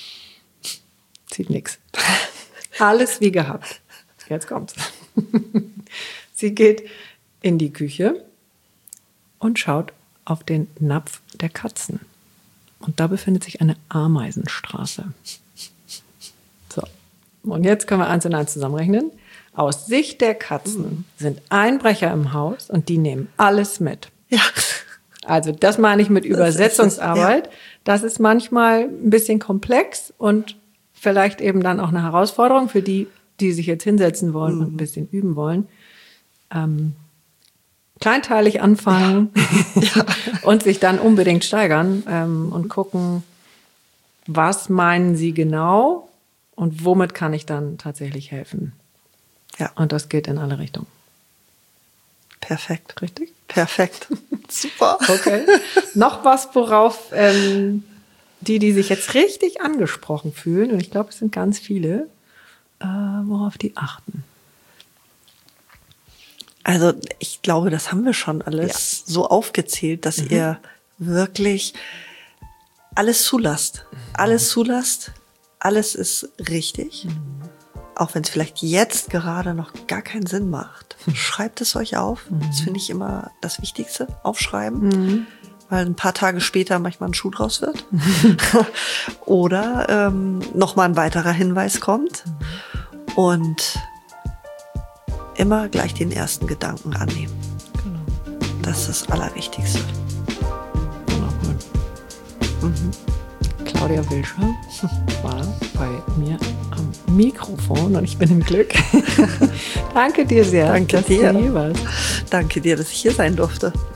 [SPEAKER 2] sieht nichts. Alles wie gehabt. Jetzt kommt's. Sie geht in die Küche und schaut auf den Napf der Katzen. Und da befindet sich eine Ameisenstraße. So, und jetzt können wir eins und eins zusammenrechnen. Aus Sicht der Katzen sind Einbrecher im Haus und die nehmen alles mit.
[SPEAKER 3] Ja.
[SPEAKER 2] Also das meine ich mit Übersetzungsarbeit.
[SPEAKER 3] Das ist, ja.
[SPEAKER 2] Das ist manchmal ein bisschen komplex und vielleicht eben dann auch eine Herausforderung für die, die sich jetzt hinsetzen wollen mhm. und ein bisschen üben wollen. Ähm, kleinteilig anfangen ja. Ja. und sich dann unbedingt steigern ähm, und gucken, was meinen sie genau und womit kann ich dann tatsächlich helfen.
[SPEAKER 3] Ja.
[SPEAKER 2] Und das geht in alle Richtungen.
[SPEAKER 3] Perfekt.
[SPEAKER 2] Richtig?
[SPEAKER 3] Perfekt. Super.
[SPEAKER 2] Okay. Noch was, worauf ähm, die, die sich jetzt richtig angesprochen fühlen, und ich glaube, es sind ganz viele, äh, worauf die achten.
[SPEAKER 3] Also ich glaube, das haben wir schon alles ja. so aufgezählt, dass mhm. ihr wirklich alles zulasst. Alles zulasst. Alles ist richtig. Mhm. Auch wenn es vielleicht jetzt gerade noch gar keinen Sinn macht. Schreibt es euch auf. Mhm. Das finde ich immer das Wichtigste. Aufschreiben. Mhm. Weil ein paar Tage später manchmal ein Schuh draus wird. Oder ähm, nochmal ein weiterer Hinweis kommt. Mhm. Und immer gleich den ersten Gedanken annehmen. Genau. Das ist das Allerwichtigste.
[SPEAKER 2] Mhm. Claudia Wilscher war bei mir am Mikrofon und ich bin im Glück. Danke dir sehr.
[SPEAKER 3] Danke dir. Danke dir, dass ich hier sein durfte.